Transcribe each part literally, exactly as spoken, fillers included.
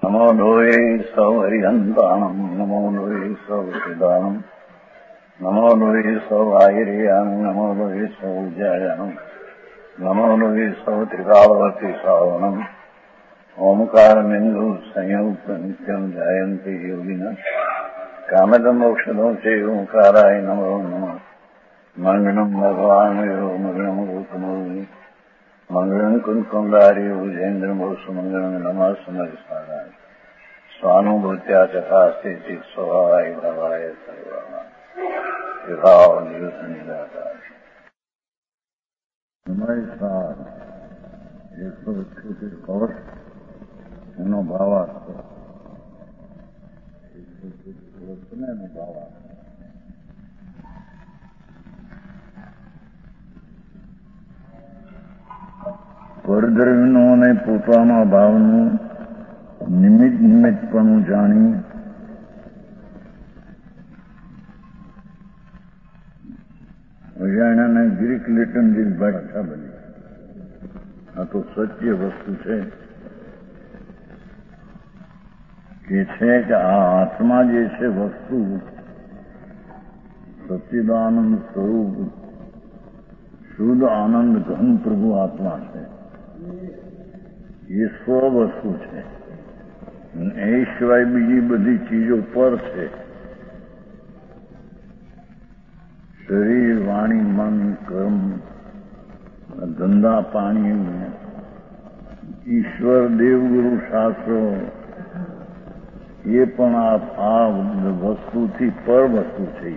નમો લોહે સૌહરિહંતાણમ નમો લોહે સૌદાનમ નમો લોહે સૌઆયર્યાણમ નમો લોહે સૌજાયાણમ નમો લોહે સૌ ત્રિકાવર્તી સાવનમ ઓમકારમિંદુ સંયુક્ત નિત્યમ જાયંતિ યોગિના કામદમ મોક્ષદો છે ઓંકારાય નમો નમઃ મંગળમ ભગવાન મંગળમ ગૌતમોની મંગળમ કુંકુંદારી ભુજેન્દ્રમો સુમંગળમ નમઃ સમર્થાય સ્વાનુભૂત્યા ચકાસ્તે ચિત સ્વભાવાય ભાવાય સર્વમાં વિભાવ નિરુદ્ધ નિરાકાર સમયસાર એકસો અઠ્યોતેર કોષ એનો ભાવાર્થ એકસો અઠ્યોતેર કોષ ને એનો ભાવાર્થ પરદ્રવ્યનું અને પોતાના ભાવનું નિમિત્ત નિમિત્તપણું જાણી અજાણ્યાને ગ્રીક લેટન જેવી ભાષા બની. આ તો સત્ય વસ્તુ છે કે છે કે આ આત્મા જે છે વસ્તુ સચ્ચિદાનંદ સ્વરૂપ શુદ્ધ આનંદ ઘન પ્રભુ આત્મા છે. એ સ્વ વસ્તુ છે. એ સિવાય બીજી બધી ચીજો પર છે. શરીર, વાણી, મન, કર્મ, ધંધા, પાણી, ઈશ્વર, દેવગુરુ, શાસ્ત્રો એ પણ આ વસ્તુથી પર વસ્તુ છે.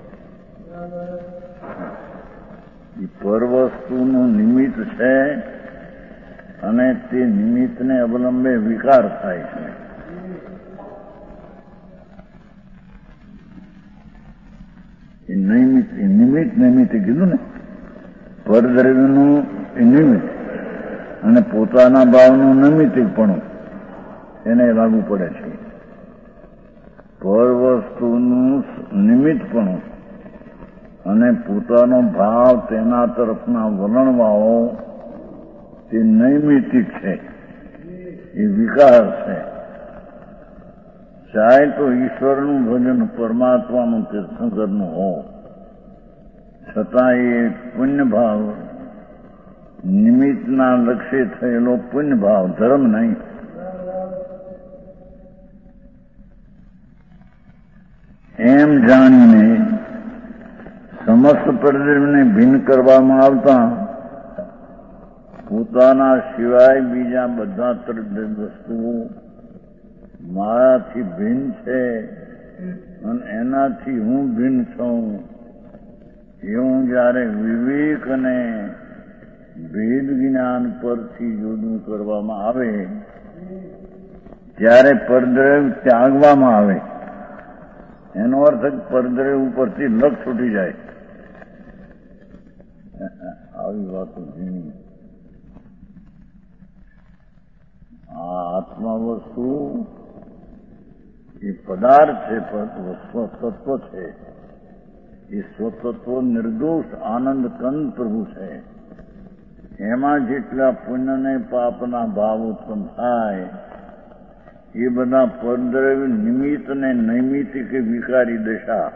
એ પર વસ્તુનું નિમિત્ત છે અને તે નિમિત્તને અવલંબે વિકાર થાય છે. એ નિમિત્ત નિમિત્ત નિમિત્તે કીધું ને, પરદ્રવ્યનું એ નિમિત્ત અને પોતાના ભાવનું નિમિત્તપણું એને લાગુ પડે છે. પર વસ્તુનું નિમિત્તપણું અને પોતાનો ભાવ તેના તરફના વલણવાળો તે નૈમિતિક છે, એ વિકાર છે. ચાહે તો ઈશ્વરનું ભજન, પરમાત્માનું તીર્થંકરનું હો, છતાં એ પુણ્યભાવ નિમિત્તના લક્ષ્ય થયેલો પુણ્યભાવ ધર્મ નહીં. એમ જાણીને સમસ્ત પરદ્રવ્યને ભિન્ન કરવામાં આવતા પોતાના સિવાય બીજા બધા વસ્તુઓ મારાથી ભિન્ન છે અને એનાથી હું ભિન્ન છું એવું જયારે વિવેક અને ભેદ જ્ઞાન પરથી જુદું કરવામાં આવે ત્યારે પરદ્રવ્ય ત્યાગવામાં આવે. એનો અર્થ પરદ્રવ્ય ઉપરથી લક્ષ છૂટી જાય. આવી વાતો ઝીણી. આ આત્મા વસ્તુ એ પદાર્થ છે, સ્વતત્વ છે. એ સ્વતત્વ નિર્દોષ આનંદ કંદ પ્રભુ છે. એમાં જેટલા પુણ્ય ને પાપના ભાવ ઉત્પન્ન થાય એ બધા પરદ્રવ્ય નિમિત્ત ને નૈમિતિક વિકારી દશા.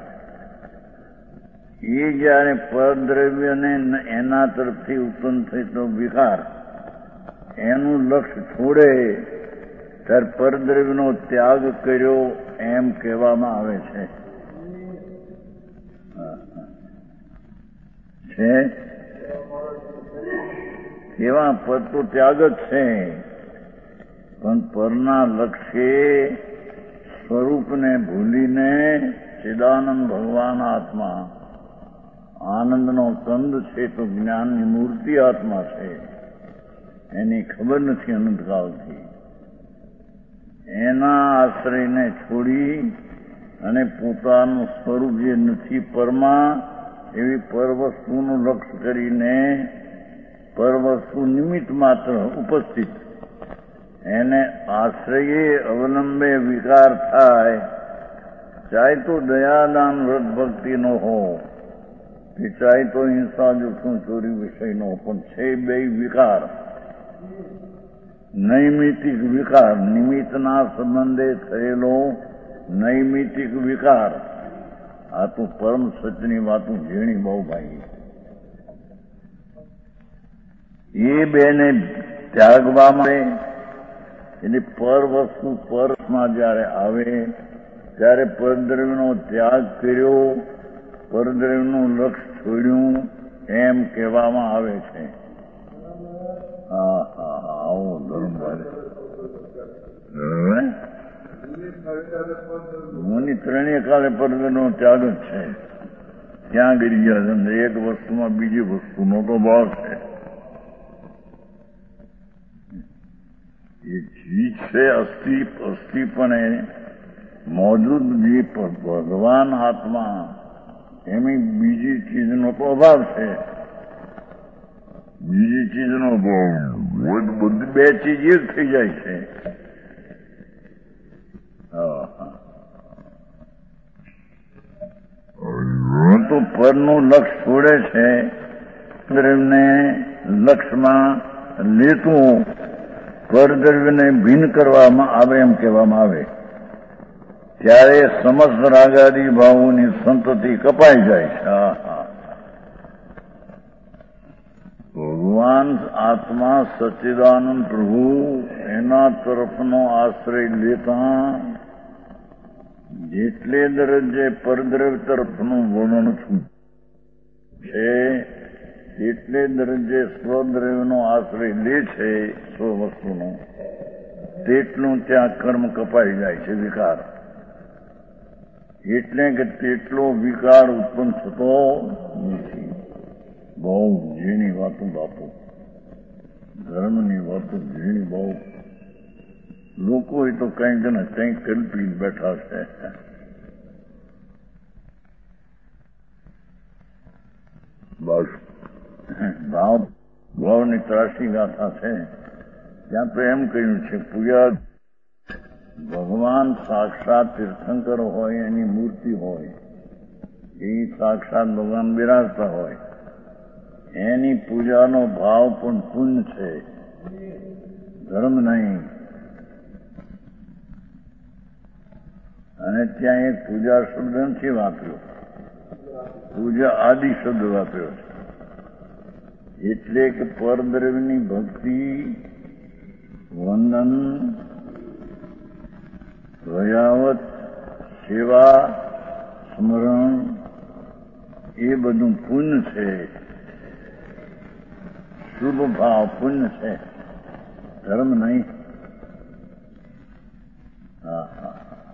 એ જયારે પરદ્રવ્યને એના તરફથી ઉત્પન્ન થતો વિકાર એનું લક્ષ્ય છોડે ત્યારે પરદ્રવ્યનો ત્યાગ કર્યો એમ કહેવામાં આવે છે. છે કેવા પર તો ત્યાગ જ છે, પણ પરના લક્ષ્યે સ્વરૂપને ભૂલીને ચિદાનંદ ભગવાન આત્મા આનંદનો કંદ છે, તો જ્ઞાનની મૂર્તિ આત્મા છે, એની ખબર નથી અનંતકાળથી. એના આશ્રયને છોડી અને પોતાનું સ્વરૂપ જે નથી પરમાં એવી પરવસ્તુનું લક્ષ્ય કરીને પરવસ્તુ નિમિત્ત માત્ર ઉપસ્થિત એને આશ્રયે અવલંબે વિકાર થાય. ચાહે તો દયાદાન વ્રત ભક્તિનો હો કે ચાહે તો હિંસા જૂઠું ચોરી વિષયનો, પણ છે બે વિકાર. નૈમિતિક વિકાર, નિમિત્તના સંબંધે થયેલો નૈમિતિક વિકાર. આ તો પરમ સચની વાતો ઝીણી બહુ ભાઈ. એ બેને ત્યાગવામાં એની પર વસ્તુ પરમાં જયારે આવે ત્યારે પરદ્રવ્યનો ત્યાગ કર્યો, પરદ્રવ્યનું લક્ષ છોડ્યું એમ કહેવામાં આવે છે. હા હા હા આવો ધર્મ મુનિ ત્રણેય કાલે પરદ્રવ્યનો ત્યાગ જ છે. ક્યાં ગરી ગયા? એક વસ્તુમાં બીજી વસ્તુનો તો ભાવ છે. એ ચીજ છે અસ્થિ અસ્થિ પણ મોજૂદ જે ભગવાન આત્મા એની બીજી ચીજનો તો અભાવ છે. બીજી ચીજનો અભાવ બધી બે ચીજ એક થઈ જાય છે. તો પરનું લક્ષ છોડે છે, પરદ્રવ્યને લક્ષમાં લેતું પરદ્રવ્યને ભિન્ન કરવામાં આવે એમ કહેવામાં આવે ત્યારે સમસ્ત રાગાદી ભાવોની સંતતિ કપાઈ જાય છે. ભગવાન આત્મા સચ્ચિદાનંદ પ્રભુ એના તરફનો આશ્રય લેતા જેટલે દરજ્જે પરદ્રવ્ય તરફનું વર્ણન છે એટલે દરજ્જે સ્વદ્રવ્યનો આશ્રય લે છે સ્વવસ્તુનો, તેટલું ત્યાં કર્મ કપાઈ જાય છે વિકાર. એટલે કે તેટલો વિકાર ઉત્પન્ન થતો નથી. બહુ ઝીણી વાતો બાપુ, ધર્મની વાતો ઝીણી બહુ. લોકો એ તો કંઈક ને કંઈક કલ્પી બેઠા છે. બસ ભાવ ભાવની ત્રાસી ગાથા છે. ત્યાં તો એમ કહ્યું છે પૂજા ભગવાન સાક્ષાત તીર્થંકર હોય, એની મૂર્તિ હોય, એ સાક્ષાત ભગવાન બિરાજતા હોય, એની પૂજાનો ભાવ પણ પુણ્ય છે, ધર્મ નહીં. અને ત્યાં એક પૂજા શબ્દ નથી વાપર્યો, પૂજા આદિ શબ્દ વાપર્યો છે. એટલે કે પરદ્રવ્યની ભક્તિ, વંદન, ભયાવત, સેવા, સ્મરણ એ બધું પુણ્ય છે, શુભ ભાવ પુણ્ય છે, ધર્મ નહીં. હા હા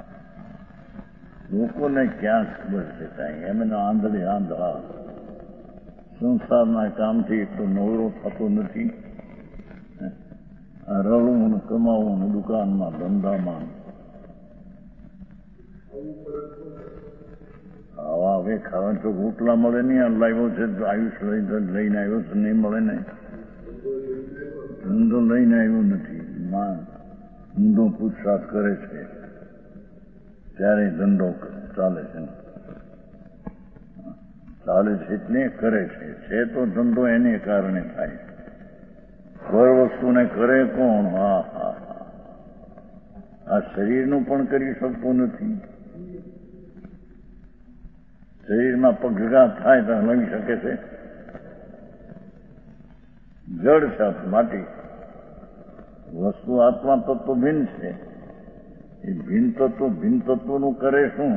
લોકોને ક્યાં ખબર છે કાંઈ? એમને આંધળી આંધળા સંસારના કામથી એટલો નવરો થતો નથી. રળવું ને કમાવું ને દુકાનમાં ધંધામાં આવા હવે ખાવા તો રોટલા મળે નહીં. આ લાવ્યો છે આયુષ લઈને આવ્યો છે, નહીં મળે ને. ધંધો લઈને આવ્યો નથી, માં ઊંધો પૂછતાછ કરે છે ત્યારે ધંધો ચાલે છે. ચાલે છે એટલે કરે છે. છે તો ધંધો એને કારણે થાય. પર વસ્તુને કરે કોણ? હા હા હા આ શરીરનું પણ કરી શકતો નથી. શરીરમાં પગઘાત થાય તો હલાવી શકે છે? જડ છે, માટી. વસ્તુ આત્મા તત્વ ભિન્ન છે. એ ભિન્ન તત્વ ભિન્ન તત્વનું કરે શું?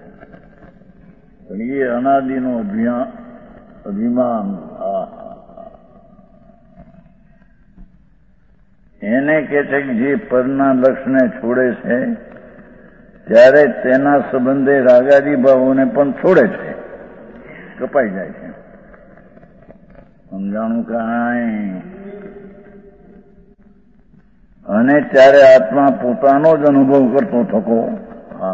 પણ એ અનાદિનો અભિયાન અભિમાન આ એને કે છે કે જે પરના લક્ષને છોડે છે ત્યારે તેના સંબંધે રાગાદી ભાવોને પણ છોડે છે, કપાઈ જાય છે. સમજાણું કાંઈ? અને ત્યારે આત્મા પોતાનો જ અનુભવ કરતો થકો. હા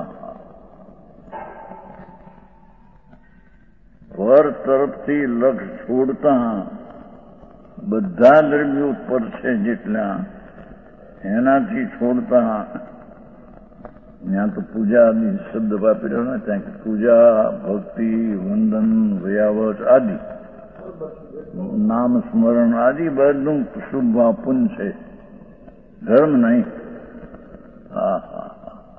પર તરફથી લક્ષ છોડતા બધા દ્રવ્યો ઉપર છે જેટલા એનાથી છોડતા, ત્યાં તો પૂજા આદિ શબ્દ વાપર્યો ને, ત્યાં પૂજા, ભક્તિ, વંદન, વયાવટ આદિ, નામ સ્મરણ આદિ બધું શુભ પુણ્ય છે, ધર્મ નહીં. હા હા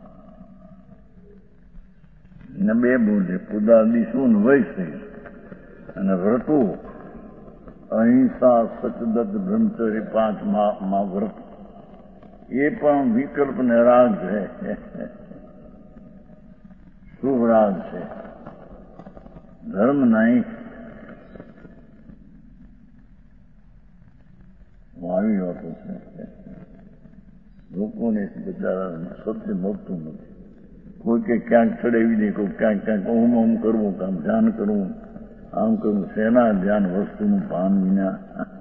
ને બે બોલે પુદાદી શું વૈશ્ય અને વ્રતું અહિંસા સચદત્ત બ્રહ્મચર્ય પાંચ માં વ્રત એ પણ વિકલ્પ ને રાગ છે, શુભ રાગ છે, ધર્મ નહીં. આવી વાતો છે. લોકોને બિચારા સત્ય મળતું નથી. કોઈ કે ક્યાંક ચડાવી દે, કોઈ ક્યાંક ક્યાંક ઓમ ઓમ કરવું, કામ ધ્યાન કરવું, આમ કરવું. શેના ધ્યાન? વસ્તુનું ભાન વિના.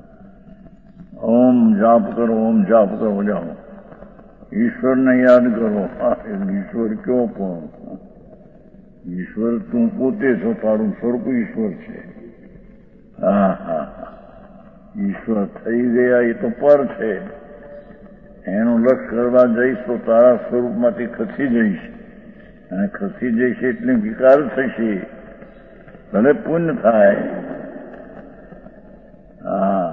ઓમ જાપ કરો, ઓમ જાપ કરો, જાઓ. ઈશ્વરને યાદ કરો. ઈશ્વર કયો પણ? ઈશ્વર તું પોતે છો, તારું સ્વરૂપ ઈશ્વર છે. હા હા હા ઈશ્વર થઈ ગયા એ તો પર છે. એનું લક્ષ કરવા જઈશ તો તારા સ્વરૂપમાંથી ખસી જઈશ, અને ખસી જઈશ એટલે વિકાર થશે, ભલે પુણ્ય થાય. હા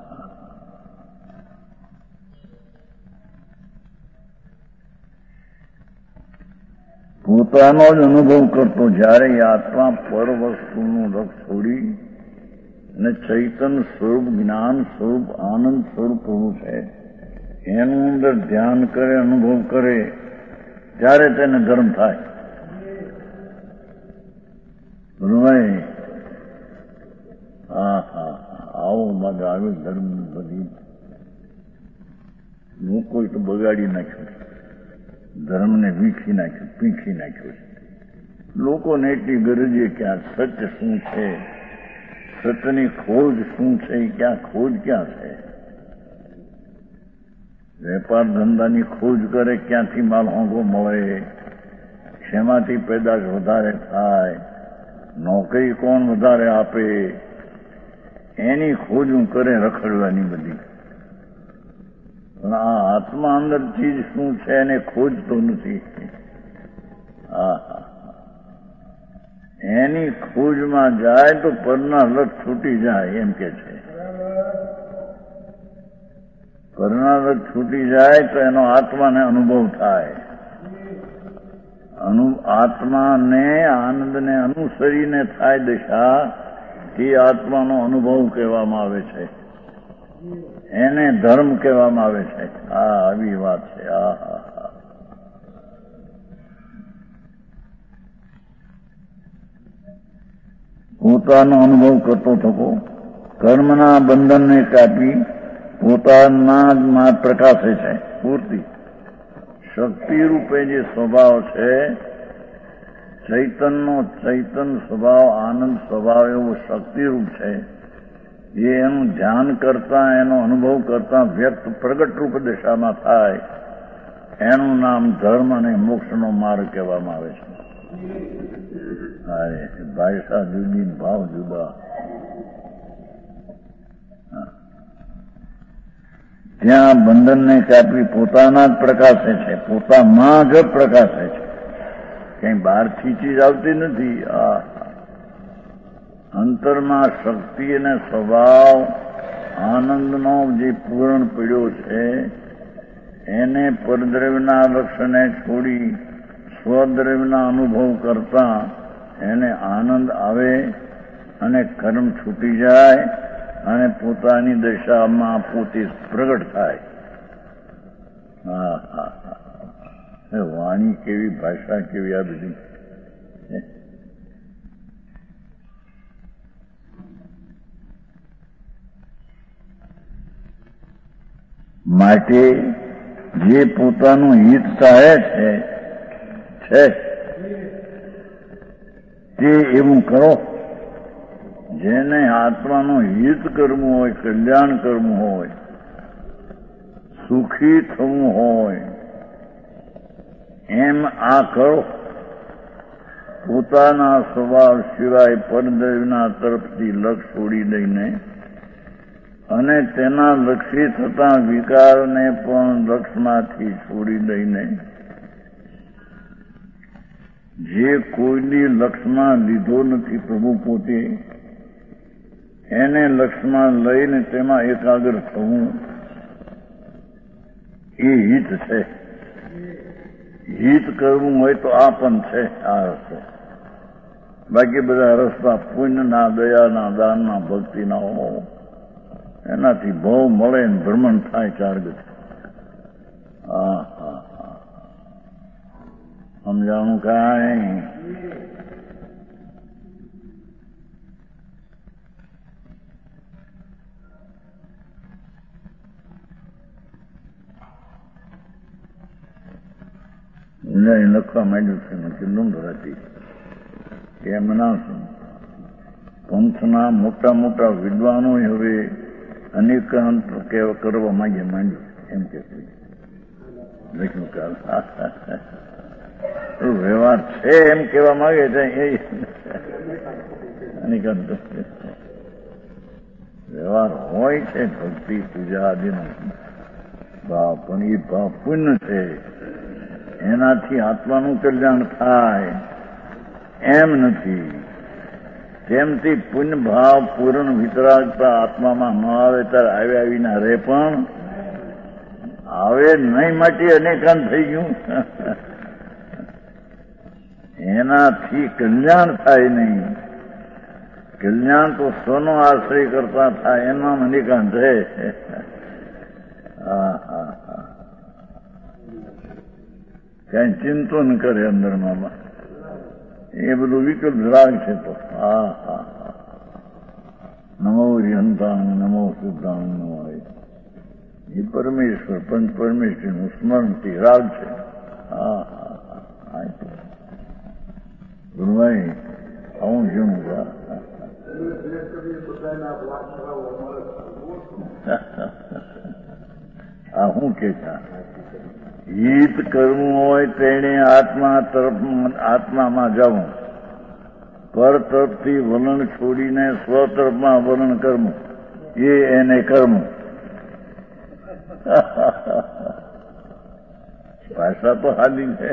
પોતાનો જ અનુભવ કરતો જ્યારે આત્મા પર વસ્તુનું રક્ષ છોડી અને ચૈતન સ્વરૂપ, જ્ઞાન સ્વરૂપ, આનંદ સ્વરૂપ પ્રભુ છે એનું અંદર ધ્યાન કરે, અનુભવ કરે, ત્યારે તેને ધર્મ થાય. બરોબર? હા હા આવો મગ આવ્યો ધર્મ બધી. લોકોએ તો બગાડી નાખ્યો, ધર્મને વીખી નાખ્યો, પીખી નાખ્યો છે. લોકોને એટલી ગરજે કે આ સત્ય શું છે, સત્યની ખોજ શું છે, ક્યાં ખોજ ક્યાં છે. વેપાર ધંધાની ખોજ કરે, ક્યાંથી માલ હોંગો મળે, શેમાંથી પેદાશ વધારે થાય, નોકરી કોણ વધારે આપે, એની ખોજ હું કરે રખડવાની બધી. પણ આ આત્મા અંદર ચીજ શું છે એને ખોજતો નથી. હા હા એની ખોજમાં જાય તો પરના લક્ષ છૂટી જાય એમ કે છે. પરના લક્ષ છૂટી જાય તો એનો આત્માને અનુભવ થાય. અનુ આત્માને આનંદને અનુસરીને થાય દશા, તે આત્માનો અનુભવ કહેવામાં આવે છે, એને ધર્મ કહેવામાં આવે છે. આ આવી વાત છે. આ હા હા પોતાનો અનુભવ કરતો થકો, કર્મના બંધનને કાપી પોતાના જ માં પ્રકાશે છે. પૂર્તિ શક્તિ રૂપે જે સ્વભાવ છે, ચૈતનનો ચૈતન સ્વભાવ, આનંદ સ્વભાવ એવો શક્તિરૂપ છે. એ એનું ધ્યાન કરતા, એનો અનુભવ કરતા વ્યક્ત પ્રગટ રૂપ દશામાં થાય, એનું નામ ધર્મ અને મોક્ષનો માર્ગ કહેવામાં આવે છે. અરે ભાષા જુદી, ભાવ જુદા. ત્યાં બંધનને કાપી પોતાના જ પ્રકાશે છે, પોતામાં જ પ્રકાશે છે, કઈ બહારથી ચીજ આવતી નથી. આ અંતરમાં શક્તિ અને સ્વભાવ આનંદનો જે પૂરણ પીડ્યો છે, એને પરદ્રવ્યના લક્ષણે છોડી સ્વદ્રવ્યના અનુભવ કરતા એને આનંદ આવે અને કર્મ છૂટી જાય અને પોતાની દશામાં પોતે પ્રગટ થાય. હા હા હા વાણી કેવી, ભાષા કેવી, આ બધી. માટે જે પોતાનું હિત ચાહે છે છે તે એવું કરો. જેને આત્માનું હિત કરવું હોય, કલ્યાણ કરવું હોય, સુખી થવું હોય, એમ આ કરો. પોતાના સ્વભાવ સિવાય પરદ્રવ્યના તરફથી લક્ષ છોડી દઈને અને તેના લક્ષી થતા વિકારને પણ લક્ષમાંથી છોડી દઈને જે કોઈની લક્ષમાં લીધો નથી પ્રભુ પોતે, એને લક્ષમાં લઈને તેમાં એકાગ્ર થવું, એ હિત છે. હિત કરવું હોય તો આ પણ છે આ રસ્તો. બાકી બધા રસ્તા પુણ્યના, દયાના, દાનના, ભક્તિના હો, એનાથી ભાવ મળે ને ભ્રમણ થાય ચાર ગતિ. હા હા હા સમજાણું કાંઈ? લખવા માંડ્યું છે કેટલું ભરાતી એમના પંથના મોટા મોટા વિદ્વાનો હવે અનેકાંત કરવા માંગે માંડ્યું એમ કે લખ્યું કાલ વ્યવહાર છે એમ કેવા માંગે છે. એ અનેકાંત વ્યવહાર હોય છે ભક્તિ પૂજા આદિનો ભાવ, પણ એ ભાવ પુણ્ય છે, એનાથી આત્માનું કલ્યાણ થાય એમ નથી. તેમથી પુણ્ય ભાવ પૂર્ણ વિતરાગતા આત્મામાં ન આવે ત્યારે આવી આવીને રહે, પણ આવે નહીં માટે અનેકાંત થઈ ગયું. એનાથી કલ્યાણ થાય નહીં. કલ્યાણ તો સ્વનો આશ્રય કરતા થાય, એમાં અનેકાંત રહે. હા હા હા કઈ ચિંતો ન કરે અંદરમાં, એ બધું વિકલ્પ રાગ છે. તો હા હા હા નમો હરિહંતાંગ નમો સિદ્ધાંગ નમો, એ પરમેશ્વર પંચ પરમેશ્વરનું સ્મરણથી રાગ છે. હા હા હા ગુરુભાઈ આવું શું આ શું કે હિત કરવું હોય તેને આત્મા તરફ આત્મામાં જવું, પર તરફથી વલણ છોડીને સ્વ તરફમાં વલણ કરવું, એ એને કરવું. ભાષા તો હાલી છે,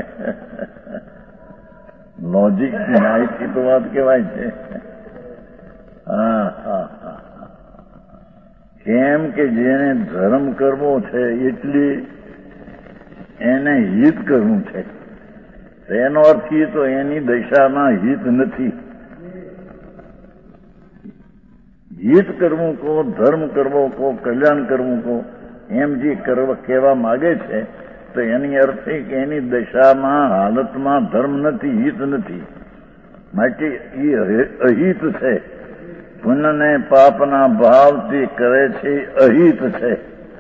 લોજિક ન્યાયથી તો વાત કહેવાય છે. હા હા હા કેમ કે જેને ધર્મ કરવો છે એટલી એને હિત કરવું છે. એનો અર્થ એ તો એની દશામાં હિત નથી. હિત કરવું કહો, ધર્મ કરવો કહો, કલ્યાણ કરવું કહો, એમ જે કરવા કહેવા માગે છે તો એની અર્થ એ કે એની દશામાં હાલતમાં ધર્મ નથી, હિત નથી, માટે એ અહિત છે. પુણ્યને પાપના ભાવથી કરે છે, અહિત છે.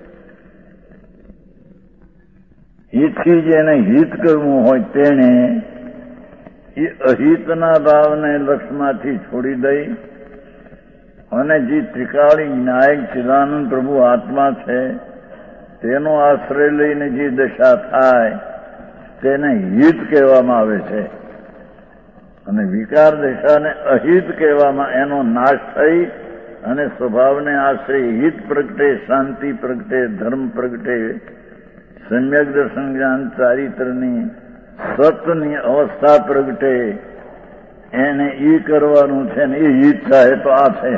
હિતથી જેને હિત કરવું હોય તેને એ અહિતના ભાવને લક્ષમાંથી છોડી દઈ અને જે ત્રિકાળી નાયક ચિદાનંદ પ્રભુ આત્મા છે તેનો આશ્રય લઈને જે દશા થાય તેને હિત કહેવામાં આવે છે. અને વિકાર દશાને અહિત કહેવામાં, એનો નાશ થઈ અને સ્વભાવને આશ્રય હિત પ્રગટે, શાંતિ પ્રગટે, ધર્મ પ્રગટે, સમ્યક દર્શન જ્ઞાન ચારિત્રની સતની અવસ્થા પ્રગટે, એને ઈ કરવાનું છે ને એ હિત થાય તો આ છે.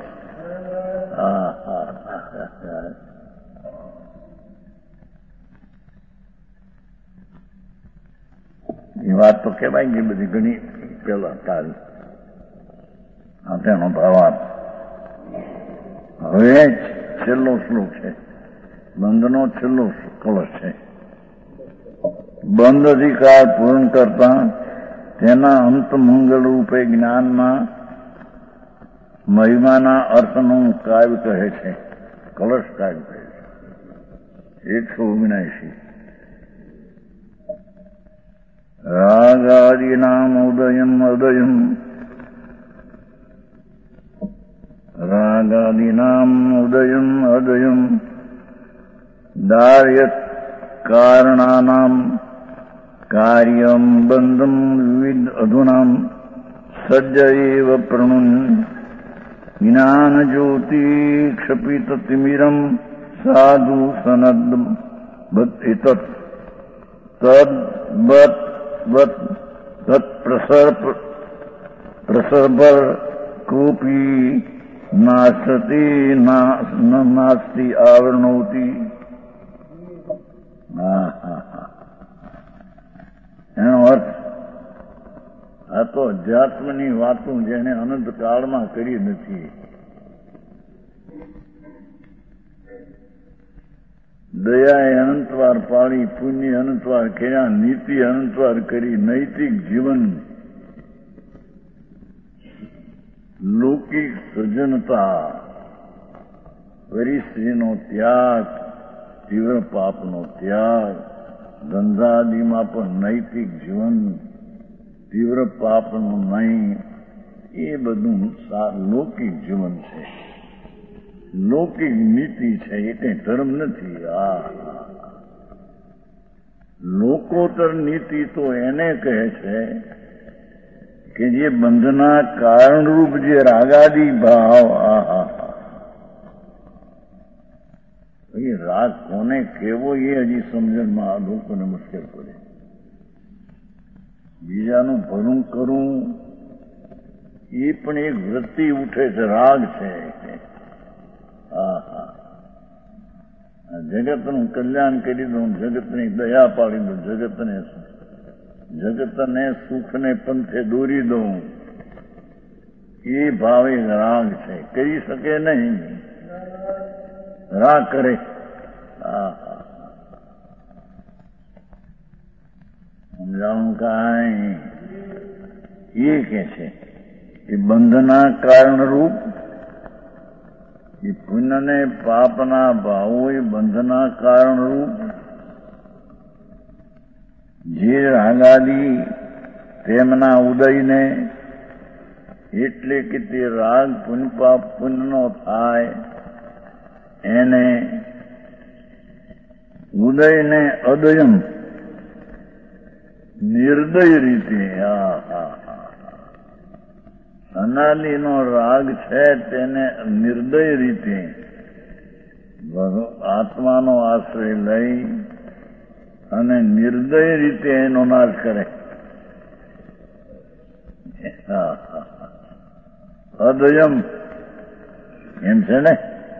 હા હા એ વાત તો કહેવાય ગઈ બધી ઘણી પેલા તારી આ તેનો ભાવાર્થ. હવે છેલ્લો શ્લોક છે, બંધનો છેલ્લો કળશ છે. બંધ અધિકાર પૂર્ણ કરતા તેના અંત મંગળ રૂપે જ્ઞાનમાં મહિમાના અર્થનું કાવ્ય કહે છે, કળશ કાવ્ય કહે છે. એકસો ઓગણસી રાગાદીનામ ઉદયમ ઉદયમ રાગાદીનામ ઉદયમ ઉદયમ દાર્યત કારણાનામ કાર્યમ બંધમ વિવિધ અધુનામ સજ્જૈવ પ્રણુન જ્ઞાન જ્યોતિ ક્ષપિત તિમિરમ સાધુ સનદ બત તદ બત બત તત પ્રસર પ્રસરભર કોપી નાસ્તી નાસ્તી આવરણોતી. તો અધ્યાત્મની વાતો જેને અનંત કાળમાં કરી નથી. દયાએ અનંતવાર પાળી, પુણ્ય અનંતવાર કર્યા, નીતિ અનંતવાર કરી, નૈતિક જીવન, લૌકિક સજ્જનતા, પરિસ્થિતિનો ત્યાગ, તીવ્ર પાપનો ત્યાગ, ધંધાદીમાં પણ નૈતિક જીવન, તીવ્ર પાપનું નહીં, એ બધું લૌકિક જીવન છે, લૌકિક નીતિ છે, એ કઈ ધર્મ નથી. આ લોકોત્તર નીતિ તો એને કહે છે કે જે બંધના કારણરૂપ જે રાગાદી ભાવ, આ એ રાગ કોને કેવો એ હજી સમજણમાં આ લોકોને મુશ્કેલ પડે. બીજાનું ભલું કરવું એ પણ એક વૃત્તિ ઉઠે છે, રાગ છે. હા હા, જગતનું કલ્યાણ કરી દઉં, જગતની દયા પાડી દઉં, જગતને જગતને સુખને પંથે દોરી દઉં, એ ભાવ એક રાગ છે. કરી શકે નહીં, રાગ કરે. હા હા, સમજાવું કાંઈ એ કે છે એ બંધના કારણરૂપ, એ પુણ્ય ને પાપના ભાવો એ બંધના કારણરૂપ જે રાગાદી તેમના ઉદયને, એટલે કે તે રાગ પુણ્ય પાપ પુણ્યનો થાય એને ઉદયને અદયમ નિર્દય રીતે, હા હા અનાદિનો રાગ છે તેને નિર્દય રીતે આત્માનો આશ્રય લઈ અને નિર્દય રીતે એનો નાશ કરે. અદયમ એમ છે ને,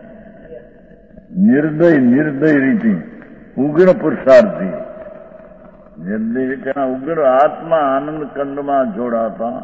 નિર્દય નિર્દય રીતે, ઉગ્ર પુરુષાર્થી, નિર્દય રીતે ઉગ્ર આત્મા આનંદ કંડમાં જોડાતા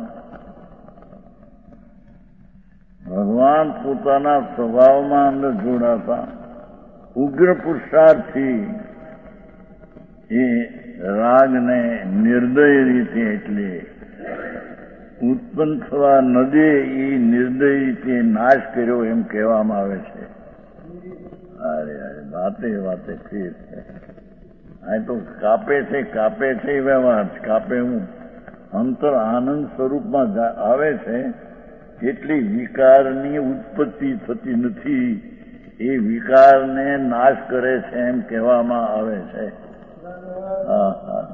ભગવાન પોતાના સ્વભાવમાં અંદર જોડાતા ઉગ્ર પુરુષાર્થી એ રાગને નિર્દય રીતે, એટલે ઉત્પન્ન થવા ન દે એ નિર્દય રીતે નાશ કર્યો એમ કહેવામાં આવે છે. અરે અરે, વાતે વાતે ફેર છે. આ તો કાપે છે કાપે છે એ વ્યવહાર કાપે, હું અંતર આનંદ સ્વરૂપમાં આવે છે એટલી વિકારની ઉત્પત્તિ થતી નથી, એ વિકારને નાશ કરે છે એમ કહેવામાં આવે છે. હા હા,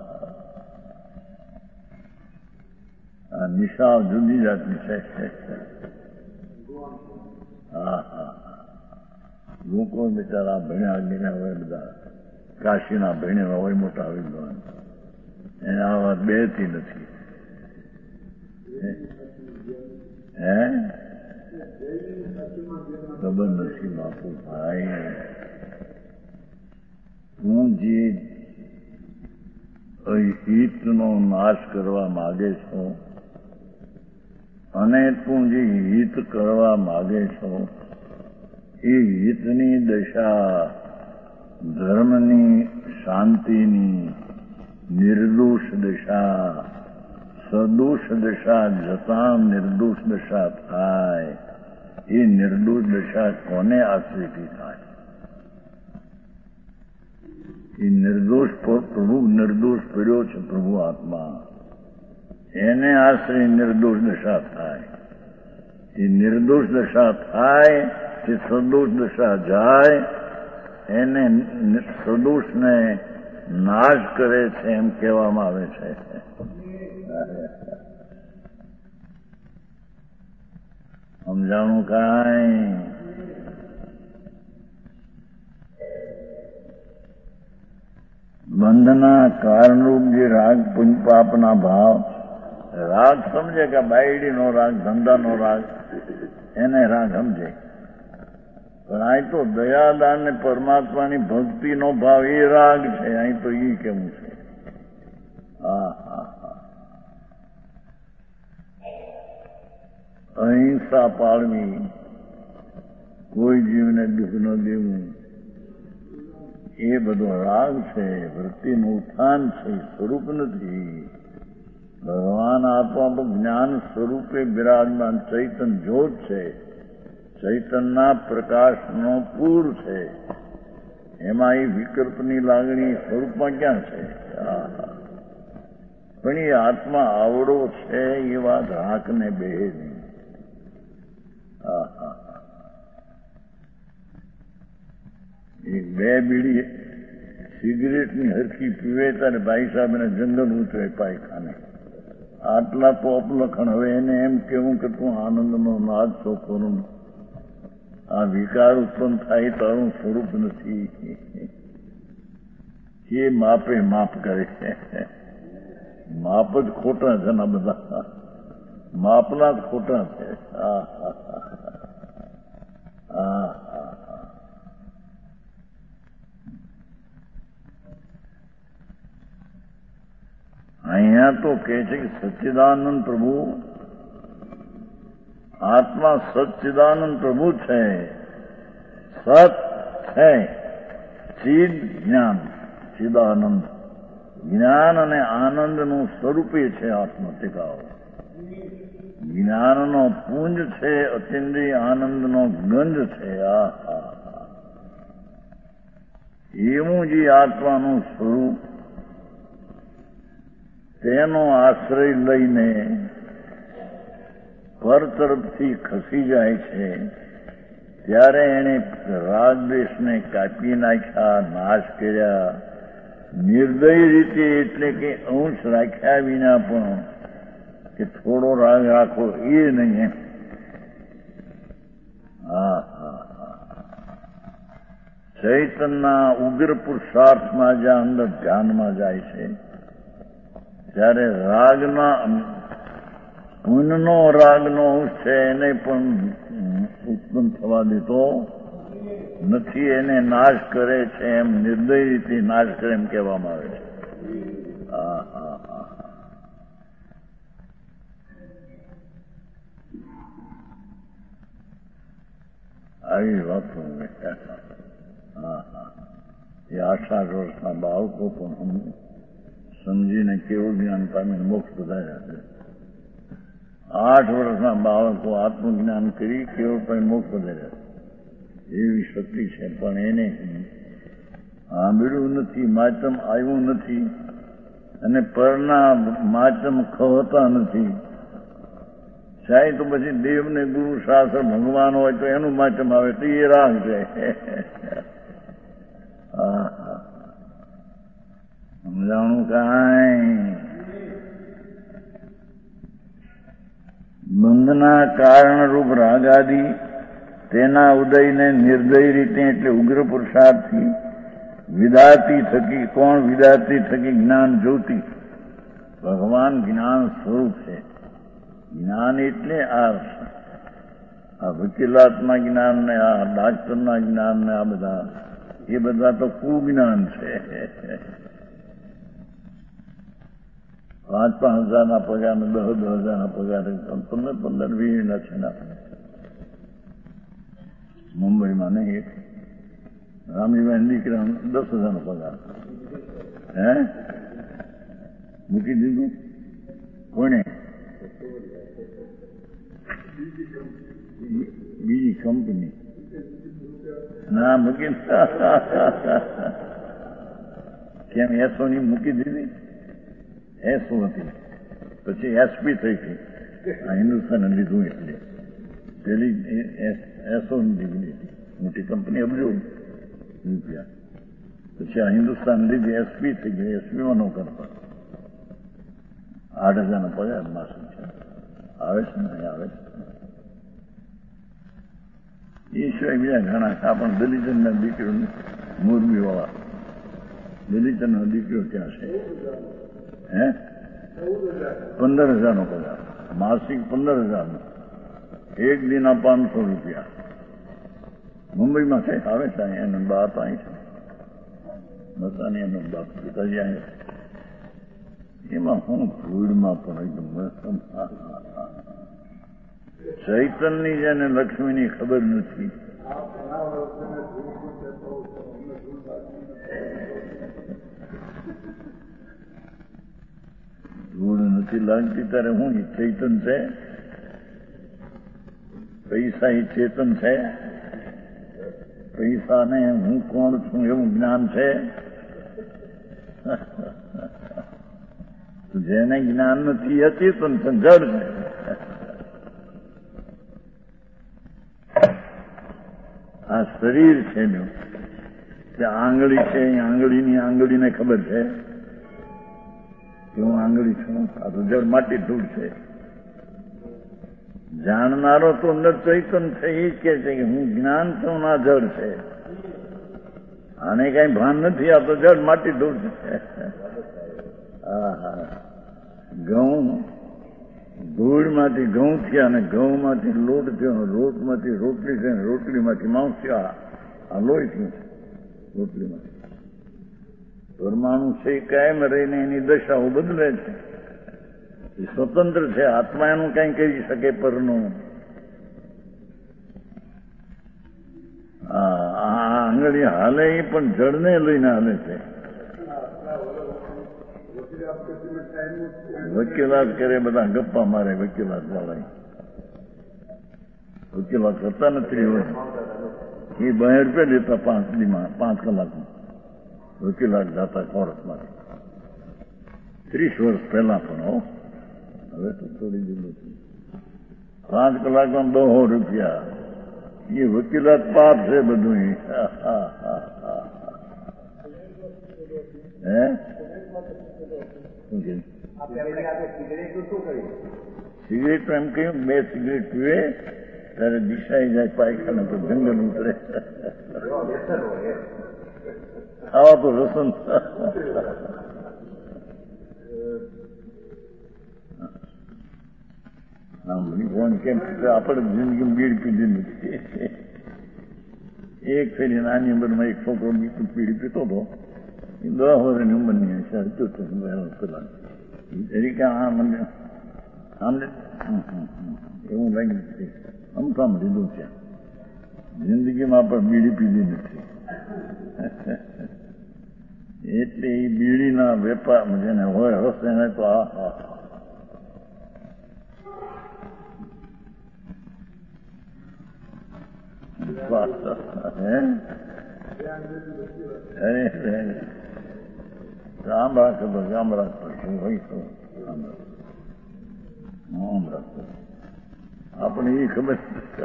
આ નિશા જુદી જાતની છે. હા હા, લોકો બિચારા ભણ્યા ગણ્યા હોય, બધા કાશીના ભણ્યા હોય, મોટા વિદ્વાન, એને આ વાત બેથી નથી. હે ખબર નથી બાપુ ભાઈ. હું જે હિતનો નાશ કરવા માગે છો અને તું જે હિત કરવા માગે છો એ હિતની દશા ધર્મની, શાંતિની, નિર્દોષ દશા, સદોષ દશા જતા નિર્દોષ દશા થાય, એ નિર્દોષ દશા કોને આશ્રિતથી થાય? એ નિર્દોષ પ્રભુ નિર્દોષ પડ્યો છે, પ્રભુ આત્મા, એને આશ્રય નિર્દોષ દશા થાય. એ નિર્દોષ દશા થાય તે સદોષ દશા જાય, એને સદોષને નાશ કરે છે એમ કહેવામાં આવે છે. સમજાણું કાંઈ? બંધના કારણરૂપ જે રાગ પુણ્ય પાપના ભાવ, રાગ સમજે કે બાયડીનો રાગ, ધંધાનો રાગ, એને રાગ સમજે. પણ અહીં તો દયાદાન ને પરમાત્માની ભક્તિનો ભાવ એ રાગ છે. અહીં તો એ કેવું છે. હા હા હા, અહિંસા પાળવી, કોઈ જીવને દુઃખ ન દેવું, એ બધો રાગ છે. વૃત્તિનું ઉત્થાન છે, સ્વરૂપ નથી. ભગવાન આત્મા જ્ઞાન સ્વરૂપે બિરાજમાન ચૈતન જ્યોત છે. ચૈતનના પ્રકાશનો પૂર છે. એમાં એ વિકલ્પની લાગણી સ્વરૂપમાં ક્યાં છે? પણ એ આત્મા આવડો છે એ વાત હાકને બેહે નહીં. એક બે બીડી સિગરેટની હરખી પીવે ત્યારે ભાઈ સાહેબ એને જંગલ ઉતરે પાયખાને. આટલા પોપ લખણ. હવે એને એમ કેવું કે તું આનંદનો નાદ છો કરું, આ વિકાર ઉત્પન્ન થાય તારું સ્વરૂપ નથી. એ માપે માપ કરે છે. માપ જ ખોટા છે ને બધા, માપના જ ખોટા છે. હા હા હા. અહીંયા તો કહે છે કે સચ્ચિદાનંદ પ્રભુ, આત્મા સચ્ચિદાનંદ પ્રભુ છે. સત છે, ચિદ જ્ઞાન, ચિદાનંદ જ્ઞાન અને આનંદનું સ્વરૂપે છે આત્મા. ટીકાઓ જ્ઞાનનો પુંજ છે, અતિન્દ્રિય આનંદનો ગંજ છે. આ એવું જે આત્માનું સ્વરૂપ, તેનો આશ્રય લઈને પર તરફથી ખસી જાય છે, ત્યારે એણે રાગદ્વેષને કાપી નાખ્યા, નાશ કર્યા. નિર્દય રીતે, એટલે કે અંશ રાખ્યા વિના પણ, કે થોડો રાગ રાખો એ નહીં. હા હા હા. ચૈતનના ઉગ્ર પુરુષાર્થમાં જ્યાં અંદર ધ્યાનમાં જાય છે, ત્યારે રાગના પુનનો રાગનો અંશ છે એને પણ ઉત્પન્ન થવા દેતો નથી. એને નાશ કરે છે, એમ નિર્દય રીતે નાશ કરે એમ કહેવામાં આવે છે. હા હા હા. આવી વાતો. હા હા. એ આઠ આઠ વર્ષના બાળકો પણ સમજીને કેવું જ્ઞાન પામીને મોક્ષ બધાયા છે. આઠ વર્ષના બાળકો આત્મજ્ઞાન કરી કેવું પણ મોક્ષ બધાયા. એવી શક્તિ છે, પણ એને સાંભળ્યું નથી, માચમ આવ્યું નથી, અને પરના માચમ ખવતા નથી. સાહેબ તો પછી દેવને ગુરુ શાસ્ત્ર ભગવાન હોય તો એનું માચમ આવે તો એ રાગ છે. હા હા. સમજાણું કાંઈ? બંધના કારણરૂપ રાગાદી તેના ઉદયને નિર્દય રીતે, એટલે ઉગ્ર પુરુષાર્થથી વિદાતી થકી. કોણ વિદાતી થકી? જ્ઞાન જ્યોતિ. ભગવાન જ્ઞાન સ્વરૂપ છે. જ્ઞાન એટલે આ આ વકીલાતના જ્ઞાન ને, આ ડાક્ટરના જ્ઞાન ને, આ બધા એ બધા તો કુજ્ઞાન છે. પાંચ પાંચ હજારના પગાર ને દસ દસ હજારના પગાર પંદર પંદર વીસ ના છે. મુંબઈમાં નહીં, એક રામજીભાઈ દીકરા દસ હજારનો પગાર. હે મૂકી દીધું કોને? બીજી કંપની ના મૂકી. કેમ એસોની મૂકી દીધી? એસો હતી, પછી એસપી થઈ હતી. આ હિન્દુસ્તાને લીધું એટલે પેલી એસો લીધી મોટી કંપની અબજો રૂપિયા. પછી આ હિન્દુસ્તાન લીધી, એસપી થઈ ગઈ. એસપીમાં નોકર પર આઠ હજારનો પગાર માસિક છે. આવે છે ને? આવે છે. એ સિવાય બીજા ઘણા છે. પણ દલિતનના દીકરો મોરબી વાળા દલિતનનો દીકરો ત્યાં છે. હે પંદર હજારનો પગાર માસિક, પંદર હજારનો એક દિના પાંચસો રૂપિયા. મુંબઈમાં છે. આવે છે. એનો બાપ અહીં છે. મતાની એનો બાપ પિતાજી અહીં. એમાં હું ભૂડમાં પણ એકદમ ચૈતનની જેને લક્ષ્મીની ખબર નથી, ધૂળ નથી લાગતી ત્યારે હું ચૈતન છે? પૈસા એ ચેતન છે? પૈસાને હું કોણ છું એવું જ્ઞાન છે? જેને જ્ઞાન નથી અચેતન છે, જડ છે. આ શરીર છે ને તે આંગળી છે, આંગળીની આંગળીને ખબર છે કે હું આંગળી છું? આ તો જડ માટી ધૂળ છે. જાણનારો તો અંદર ચૈતન છે, એ જ કે છે કે હું જ્ઞાન છું, ના જડ છે. આને કઈ ભાન નથી, આ તો જડ માટી ધૂળ છે. હા હા, ઘઉં ધૂળમાંથી ઘઉં થયા અને ઘઉંમાંથી લોટ થયો, લોટમાંથી રોટલી થઈ, રોટલીમાંથી માંસ થયો. આ લોહી થયું રોટલીમાંથી. પરમાણુ છે કાયમ રહીને એની દશાઓ બદલે છે. એ સ્વતંત્ર છે, આત્મા એનું કઈ કરી શકે પરનું. આ આંગળી હાલે એ પણ જળને લઈને હાલે છે. વકીલાત કરે, બધા ગપ્પા મારે વકીલાત વાળા. વકીલાત કરતા નથી હોય એ બહાર રૂપિયા લેતા પાંચ દીમાં પાંચ કલાકમાં વકીલાત જતા કોર્ટમાં. ત્રીસ વર્ષ પહેલા પણ હો, હવે તો થોડી દીધું પાંચ કલાકમાં બહુ રૂપિયા. એ વકીલાત પાપ છે બધું. હે સિગરેટ એમ કહ્યું, બે સિગરેટ પીવે ત્યારે દિશાઈ જાય પાયખાને તો જંગલ ઉતરે. આવા તો રસન કોણ કેમ આપણે જિંદગી બીડ પીધી નથી. એક ફેરી નાની ઉંમરમાં એક છોકરો બીજું પીડી પીતો હતો. એ દસ વર્ષની ઉંમરની હશે, ચોથો પેલા તરીકે આ મને આમને એવું લાગ્યું છે અમથામ લીધું છે. જિંદગીમાં પણ બીડી પીધી નથી. એટલે એ બીડીના વેપાર જેને હોય હશે ને તો આ રામ રાખો તો રામ રાખો, શું હોય તો રામ રાખો. આપણે એ ખબર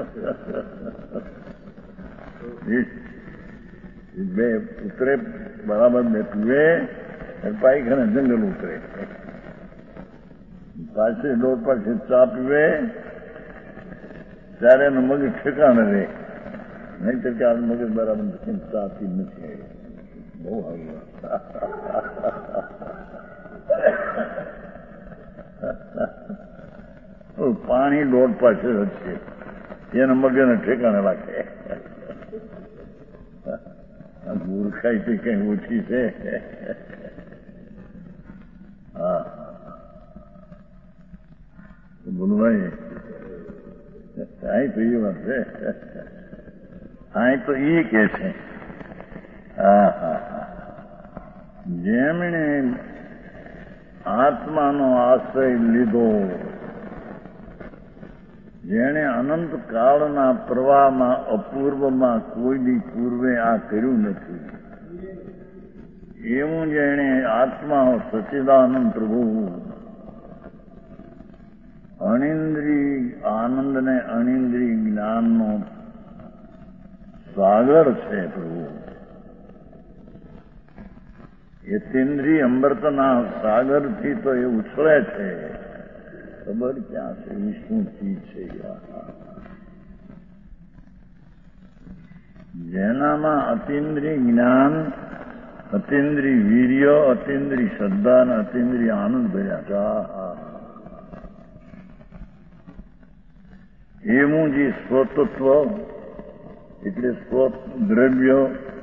બે ઉતરે બરાબર, બે પીવે પાયખાને જંગલ ઉતરે. પાછી દોઢ પાછી ચા પીવે ત્યારે એનું મગજ ઠેકાણે રહે. નહીં તો કે આ મગજ બરાબર નથી, ચા પી નથી. બહુ સારું. પાણી દોઢ પાસે જ છે, એને મગજને ઠેકાણે રાખે. મૂર્ખાઈ થી કઈ ઓછી છે? હા બોલવાય અહીં તો એ વાત છે. અહીં તો એ કે છે હા હા હા જેમણે આત્માનો આશ્રય લીધો, જેણે અનંત કાળના પ્રવાહમાં અપૂર્વમાં કોઈની પૂર્વે આ કર્યું નથી, એવું જેણે આત્મા સચ્ચિદાનંદ પ્રભુ અનિન્દ્રિય આનંદ ને અનિન્દ્રિય જ્ઞાનનો સાગર છે પ્રભુ. યતેન્દ્રિય અમૃતના સાગરથી તો એ ઉછળે છે. ખબર ક્યાં છે એ શું ચીજ છે? જેનામાં અતિન્દ્રિય જ્ઞાન, અતિન્દ્રિય વીર્ય, અતિન્દ્રિય શ્રદ્ધા અને અતિન્દ્રિય આનંદ ભર્યા છે. એવું જે સ્વતત્વ એટલે સ્વ દ્રવ્ય,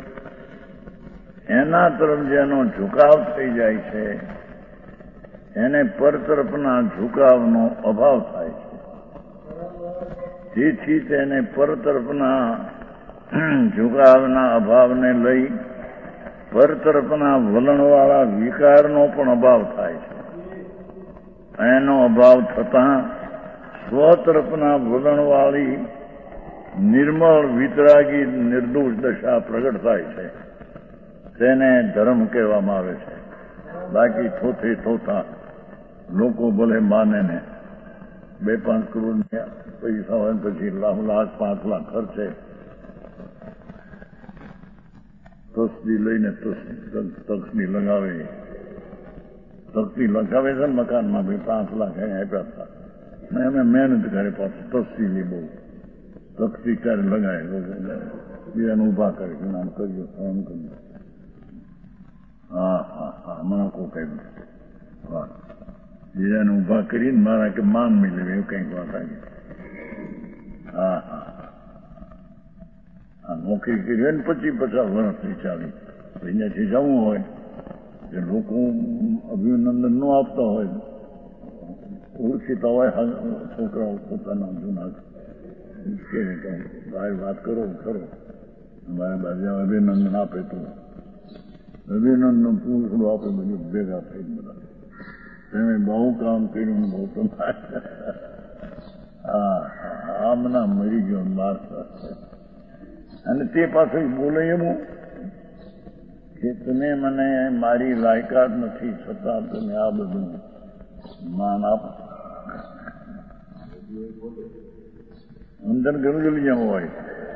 એના તરફ જેનો ઝુકાવ થઈ જાય છે એને પર તરફના ઝુકાવનો અભાવ થાય છે. જેથી તેને પર તરફના ઝુકાવના અભાવને લઈ પર તરફના વલણવાળા વિકારનો પણ અભાવ થાય છે. એનો અભાવ થતાં સ્વ તરફના વલણવાળી નિર્મળ વિતરાગી નિર્દોષ દશા પ્રગટ થાય છે. તેને ધર્મ કહેવામાં આવે છે. બાકી થોથે થોથા લોકો ભલે માને ને બે પાંચ કરોડ પૈસા હોય પછી લાખ લાખ પાંચ લાખ ખર્ચે તસ્દી લઈને તકસની લગાવે તકતી લગાવે છે ને મકાનમાં ભાઈ પાંચ લાખ એને આપ્યા હતા ને અમે મહેનત કરે પાછું તસ્તીની બહુ તકતી ક્યારે લગાવે બીજાને ઉભા કરે કે આમ કર્યું આમ કર્યું. હા હા હા હમણાં કોઈ કહ્યું હા બીજાને ઉભા કરીને મારા કે માન મિલે એવું કંઈક વાત આવી. હા હા આ નોકરી કરી હોય ને પચીસ પચાસ વર્ષથી ચાલી અહીંયાથી જવું હોય કે લોકો અભિનંદન ન આપતા હોય ઓળખીતા હોય છોકરાઓ પોતાના જૂના બહાર વાત કરો ખરો અમારે બાજુ અભિનંદન આપે તો અભિનંદન પૂરું આપે બધું ભેગા થઈ બધા તમે બહુ કામ કર્યું બહુ તમારે હા આમના મરી ગયો માર અને તે પાછું બોલે એવું કે તમે મને મારી લાયકાત નથી છતાં તમે આ બધું માન આપો. અંદર ગલગલી જેમ હોય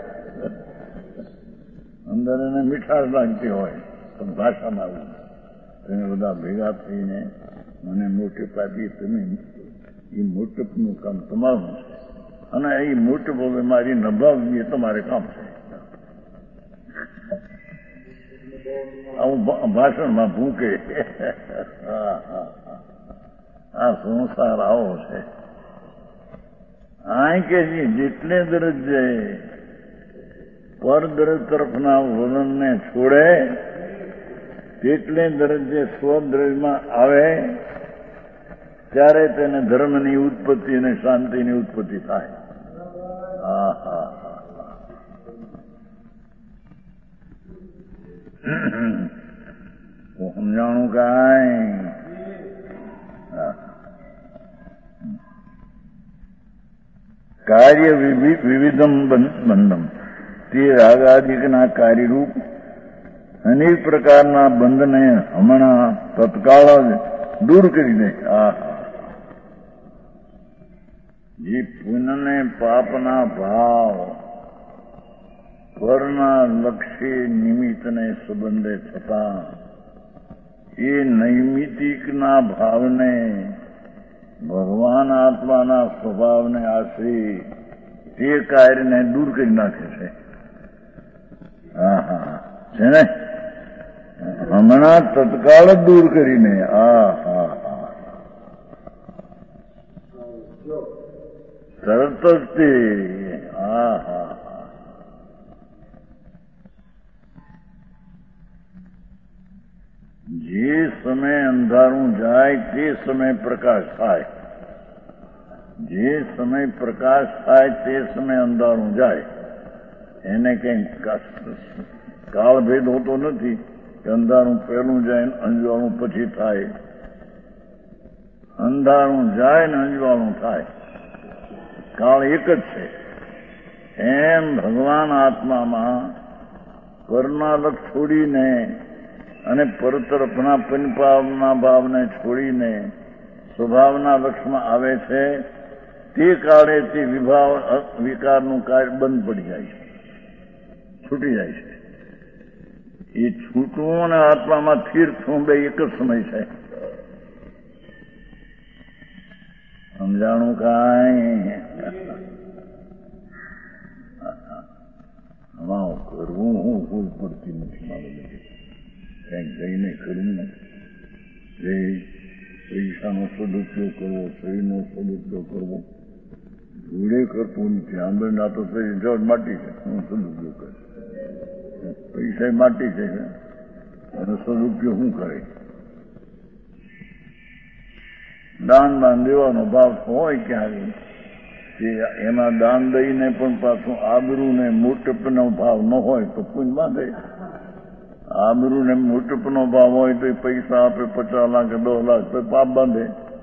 અંદર એને મીઠાશ લાગતી હોય પણ ભાષામાં આવું તમે બધા ભેગા થઈને મને મોટપ આપી તમે એ મોટપનું કામ તમારું છે અને એ મોટપ હવે મારી નભાવવી એ તમારે કામ છે. આવું ભાષણમાં ભૂકે આ સંસાર આવો છે. આ કે જેટલે દરજ્જે પર દરજ તરફના વલણને છોડે તેટલે દરજ્જે સ્વદ્રજમાં આવે ત્યારે તેને ધર્મની ઉત્પત્તિ અને શાંતિની ઉત્પત્તિ થાય. હા હા સમજાણું કાંઈ કાર્ય વિવિધમ બંધમ તે રાગાદિકના કાર્યરૂપ અનેક પ્રકારના બંધને હમણાં તત્કાળ જ દૂર કરી દે. આ જે પુણ્યને પાપના ભાવ પરના લક્ષ્ય નિમિત્તને સંબંધે થતા એ નૈમિતિકના ભાવને ભગવાન આત્માના સ્વભાવને આશ્રી તે કાર્યને દૂર કરી નાખે છે. હા હા છે ને હમણાં તત્કાળ જ દૂર કરીને આ હા હા તરત જ તે હા હા જે સમય અંધારું જાય તે સમય પ્રકાશ થાય. જે સમય પ્રકાશ થાય તે સમય અંધારું જાય. એને કઈ કાળભેદ હોતો નથી કે અંધારું પહેલું જાય ને અંજવાળું પછી થાય. અંધારું જાય ને અંજવાળું થાય. કાળ એક જ છે. એમ ભગવાન આત્મામાં પરના લક્ષ છોડીને અને પરતરફના પંચભાવના ભાવને છોડીને સ્વભાવના લક્ષમાં આવે છે તે કાળે તે વિભાવ વિકારનું કાર્ય બંધ પડી જાય છે, છૂટી જાય છે. એ છૂટવું અને આત્મામાં સ્થિર થવું બે એક જ સમય છે. સમજાણું કાંઈ આમાં કરવું હું કોઈ પડતી નથી મારે કંઈક જઈને કરવું નથી. પૈસાનો સદુપયોગ કરવો, શરીરનો સદુપયોગ કરવો જોડે કરતું નથી. આંબે ના તો શરીર જળ માટી છે, હું સદુપયોગ કરે પૈસા માટી છે એનો સદુપયોગ શું કરે? દાન દાન દેવાનો ભાવ હોય ક્યારે એમાં દાન દઈને પણ પાછું આબરૂ ને મોટપનો ભાવ ન હોય તો પુણ્ય બાંધે. આબરૂ ને મોટપનો ભાવ હોય તો પૈસા આપે પચાસ લાખ દસ લાખ તો પાપ બાંધે.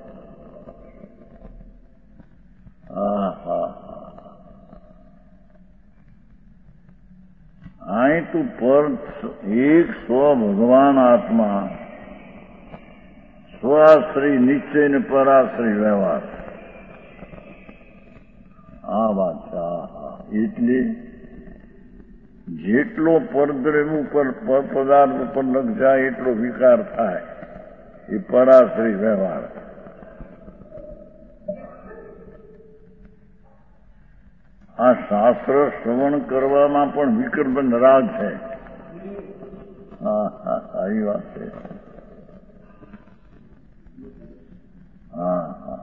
હા હા અહીં તું પર એક સ્વ ભગવાન આત્મા, સ્વાશ્રય નિશ્ચય ને પરાશ્રય વ્યવહાર. આ વાત છે. એટલે જેટલો પરદ્રવ્ય ઉપર પર પદાર્થ ઉપર લગ જાય એટલો વિકાર થાય, એ પરાશ્રય વ્યવહાર. આ શાસ્ત્ર શ્રવણ કરવામાં પણ વિકલ્પ રાગ છે. હા હા આવી વાત છે. હા હા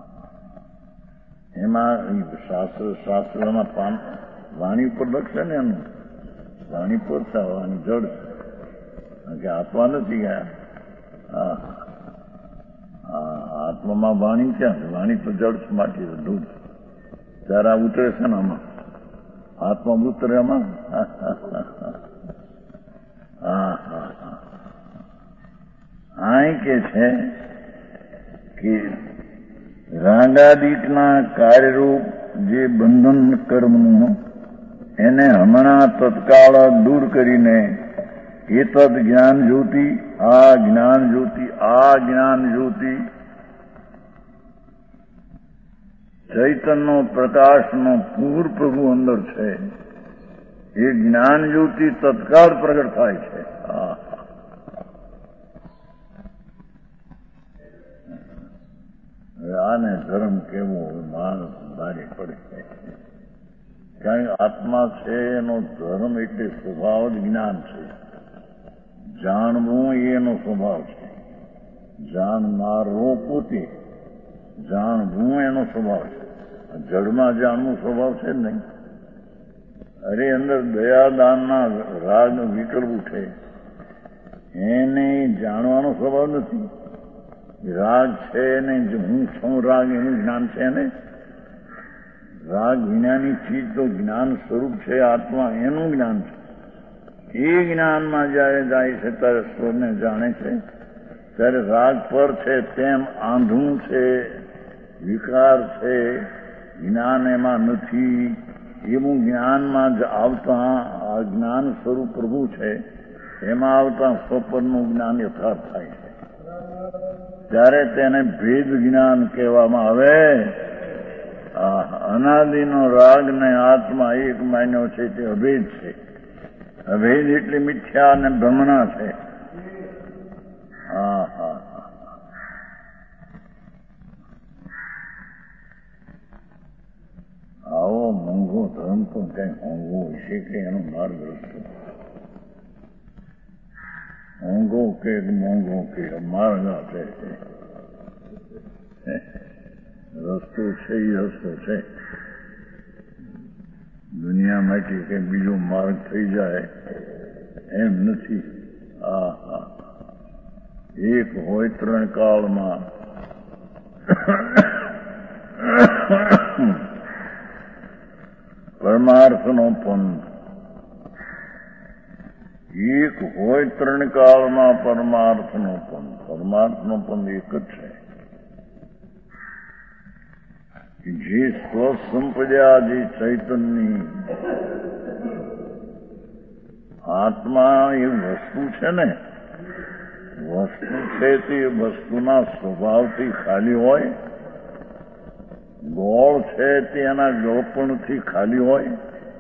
એમાં શાસ્ત્ર શાસ્ત્રના પાન વાણી ઉપર લખશે ને, એનું વાણી પર વાણી જડ કે આત્મા નથી ગયા. હા હા આત્મામાં વાણી ક્યાં છે? વાણી તો જડ માટી દૂધ. ત્યારે આ ઉતરે છે ને આમાં, આત્મા ઉતરે આમાં. હા હા હા આ કે છે કે રાગાદિકના કાર્યરૂપ જે બંધન કર્મનું એને હમણાં તત્કાળ દૂર કરીને એ તદ જ્ઞાન જ્યોતિ, આ જ્ઞાન જ્યોતિ, આ જ્ઞાન જ્યોતિ ચૈતન્ય પ્રકાશનો પૂર પ્રભુ અંદર છે. એ જ્ઞાન જ્યોતિ તત્કાળ પ્રગટ થાય છે. હા આને ધર્મ કેવો માણસ ભારે પડે. કારણ કે આત્મા છે એનો ધર્મ એટલે સ્વભાવ જ જ્ઞાન છે. જાણવું એનો સ્વભાવ છે. જાણનારો પોતે, જાણવું એનો સ્વભાવ છે. જડમાં જાણવું સ્વભાવ છે જ નહીં. અરે અંદર દયાદાનના રાગ વિકલ્પ ઉઠે એને જાણવાનો સ્વભાવ નથી. રાગ છે ને હું છું રાગ એનું જ્ઞાન છે ને. રાગ વિનાની ચીજ તો જ્ઞાન સ્વરૂપ છે. આત્મા એનું જ્ઞાન છે. એ જ્ઞાનમાં જયારે જાય છે ત્યારે સ્વને જાણે છે. ત્યારે રાગ પર છે તેમ આંધું છે, વિકાર છે, જ્ઞાન એમાં નથી. એવું જ્ઞાનમાં જ આવતા આ જ્ઞાન સ્વરૂપ પ્રભુ છે એમાં આવતા સ્વપનનું જ્ઞાન યથાર્થ થાય છે. ત્યારે તેને ભેદ જ્ઞાન કહેવામાં આવે. અનાદિનો રાગ ને આત્મા એક માન્યો છે તે અભેદ છે. અભેદ એટલે મિથ્યા અને ભ્રમણા છે. હા હા આવો મોંઘો ધર્મ તો કઈ હોંઘો હશે કે એનો માર્ગ રસ્તો હોંઘો કે મોંઘો કે માર્ગ આપે છે. રસ્તો છે એ રસ્તો છે. દુનિયામાંથી કઈ બીજો માર્ગ થઈ જાય એમ નથી. હા હા એક હોય ત્રણ કાળમાં પરમાર્થનો પંથ. એક હોય ત્રણ કાળમાં પરમાર્થનો પંથ. પરમાર્થનો પંથ એક જ છે. જે સ્વસંપદા જે ચૈતન્યની આત્મા એ વસ્તુ છે ને, વસ્તુ છે તે વસ્તુના સ્વભાવથી ખાલી હોય. ગોળ છે તે એના ગળપણથી ખાલી હોય.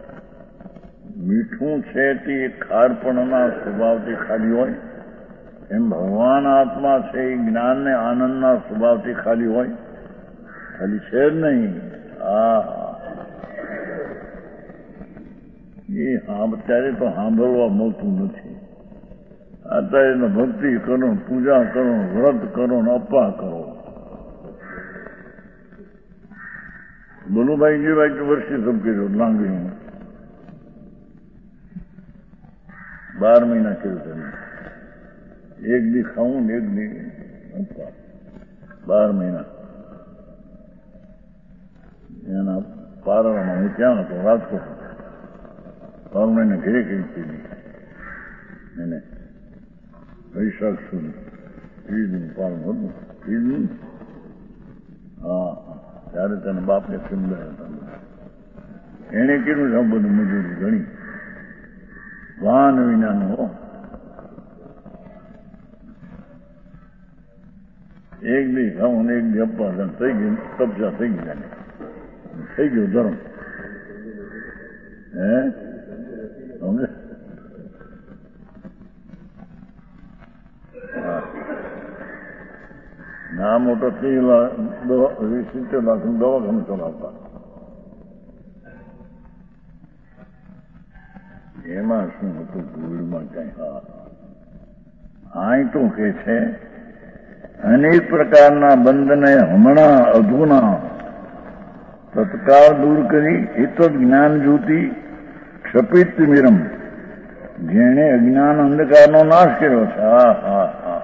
મીઠું છે તે ખારપણના સ્વભાવથી ખાલી હોય. એમ ભગવાન આત્મા છે એ જ્ઞાન ને આનંદના સ્વભાવથી ખાલી હોય. ખાલી છે જ નહીં. આ એ અત્યારે તો સાંભળવા મળતું નથી. અત્યારે ભક્તિ કરો, પૂજા કરો, વ્રત કરો, અપા કરો. બોલુભાઈ જે ભાઈ કે વર્ષે સબ કર્યો લાંગણી બાર મહિના કર્યું તમે. એક દી ખાવું ને એક દી બાર મહિના એના પારણમાં હું ત્યાં હતો, રાજકોટ હતો. પારણ એને ઘેરે કરી દીધી એને વૈશાખ સુધી ત્રીજનું પારણ હતું. ત્રીજનું હા ત્યારે તેને બાપને સમજાય હતા. એને કીધું છે બધું મજૂરી ઘણી વાહન વિનાનું હો. એક દી ખાવું એક દી અપાદન થઈ ગયું, કબજા થઈ ગયા, થઈ ગયો ધર્મ. હે સમજે ના મોટો ત્રીસ લાખ વીસ સિત્તેર લાખ દવાખાનું ચલાવતા. એમાં શું હતું ભૂલમાં કઈ? હા આ તો કે છે અનેક પ્રકારના બંધને હમણાં અધુના તત્કાળ દૂર કરી એત જ્ઞાન જ્યોતિ ક્ષપિત વિરમ, જેણે અજ્ઞાન અંધકારનો નાશ કર્યો છે. હા હા હા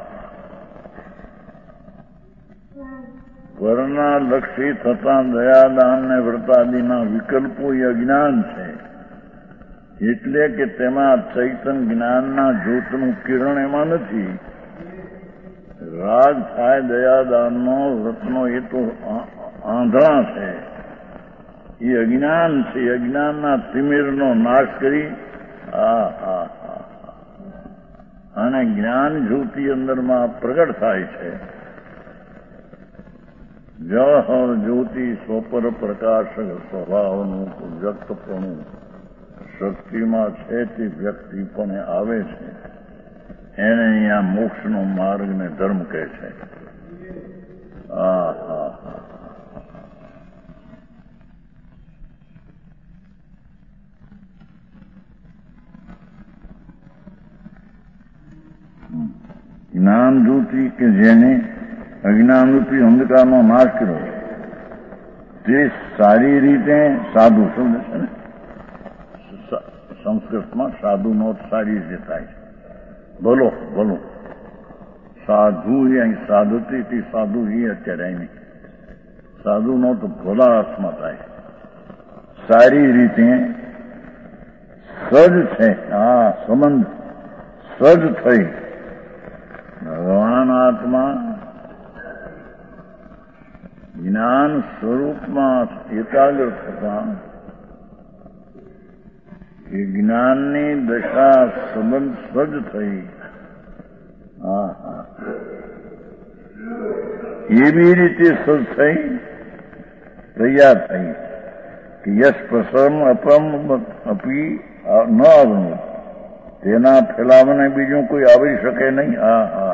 પરના લક્ષી થતા દયાદાન ને વ્રતાદિના વિકલ્પો એ અજ્ઞાન છે. એટલે કે તેમાં ચૈતન જ્ઞાનના જ્યોતનું કિરણ એમાં નથી. રાગ થાય દયાદાનનો વ્રતનો એ તો આંધળા છે, એ અજ્ઞાન છે. અજ્ઞાનના તિમિરનો નાશ કરી હા હા હા અને જ્ઞાન જ્યોતિ અંદરમાં પ્રગટ થાય છે. જળ જ્યોતિ સ્વપર પ્રકાશ સ્વભાવનું વ્યક્તપણું શક્તિમાં છે તે વ્યક્તિપણે આવે છે. એને અહીંયા મોક્ષનો માર્ગ ને ધર્મ કહે છે. હા હા હા જ્ઞાન જ્યોતિ કે જેને અજ્ઞાનરૂપી અંધકારનો નાશ કર્યો તે સારી રીતે સાધુ સમજે છે ને. સંસ્કૃતમાં સાધુનો સારી રીતે થાય છે. બોલો બોલો સાધુ અહીં સાધુથી સાધુ એ અત્યારે અહીં સાધુનો તો ભોલા અર્થમાં થાય. સારી રીતે સજ છે. હા સંબંધ સજ થઈ ભગવાન આત્મા જ્ઞાન સ્વરૂપમાં એકાગ્ર થતા એ જ્ઞાનની દશા સંબંધ સજ થઈ. હા હા એવી રીતે સજ થઈ તૈયાર થઈ કે યશ પ્રસન્ન અપમ અપી ન આવનું, તેના ફેલાવાને બીજું કોઈ આવી શકે નહીં. હા હા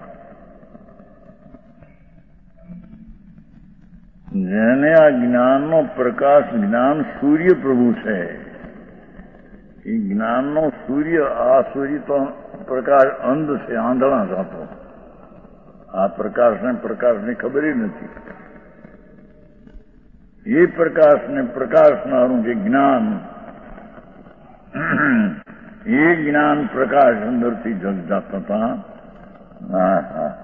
જેને આ જ્ઞાનનો પ્રકાશ, જ્ઞાન સૂર્ય પ્રભુ છે. એ જ્ઞાનનો સૂર્ય, આ સૂર્ય તો પ્રકાશ અંધ છે, આંધળા જાતો. આ પ્રકાશને પ્રકાશની ખબર નથી. એ પ્રકાશને પ્રકાશનારું જે જ્ઞાન, એ જ્ઞાન પ્રકાશ અંદરથી જગજાત હતા. હા હા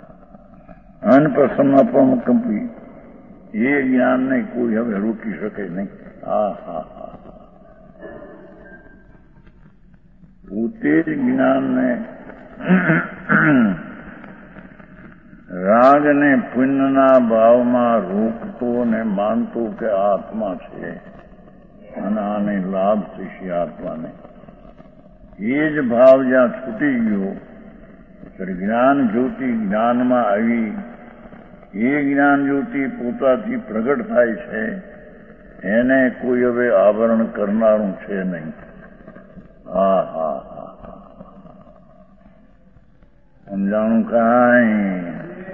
અનપ્રસન્ન કંપી, એ જ્ઞાનને કોઈ હવે રોકી શકે નહીં. હા હા હા પોતે જ જ્ઞાનને રાગ ને પુણ્યના ભાવમાં રોકતો ને માનતો કે આત્મા છે અને આને લાભ થશે આત્માને, એ જ ભાવ જ્યાં છૂટી ગયો ત્યારે જ્ઞાન જ્યોતિ જ્ઞાનમાં આવી. એ જ્ઞાન જ્યોતિ પોતાથી પ્રગટ થાય છે. એને કોઈ હવે આવરણ કરનારું છે નહીં. હા હા હા સમજાણું કાંઈ?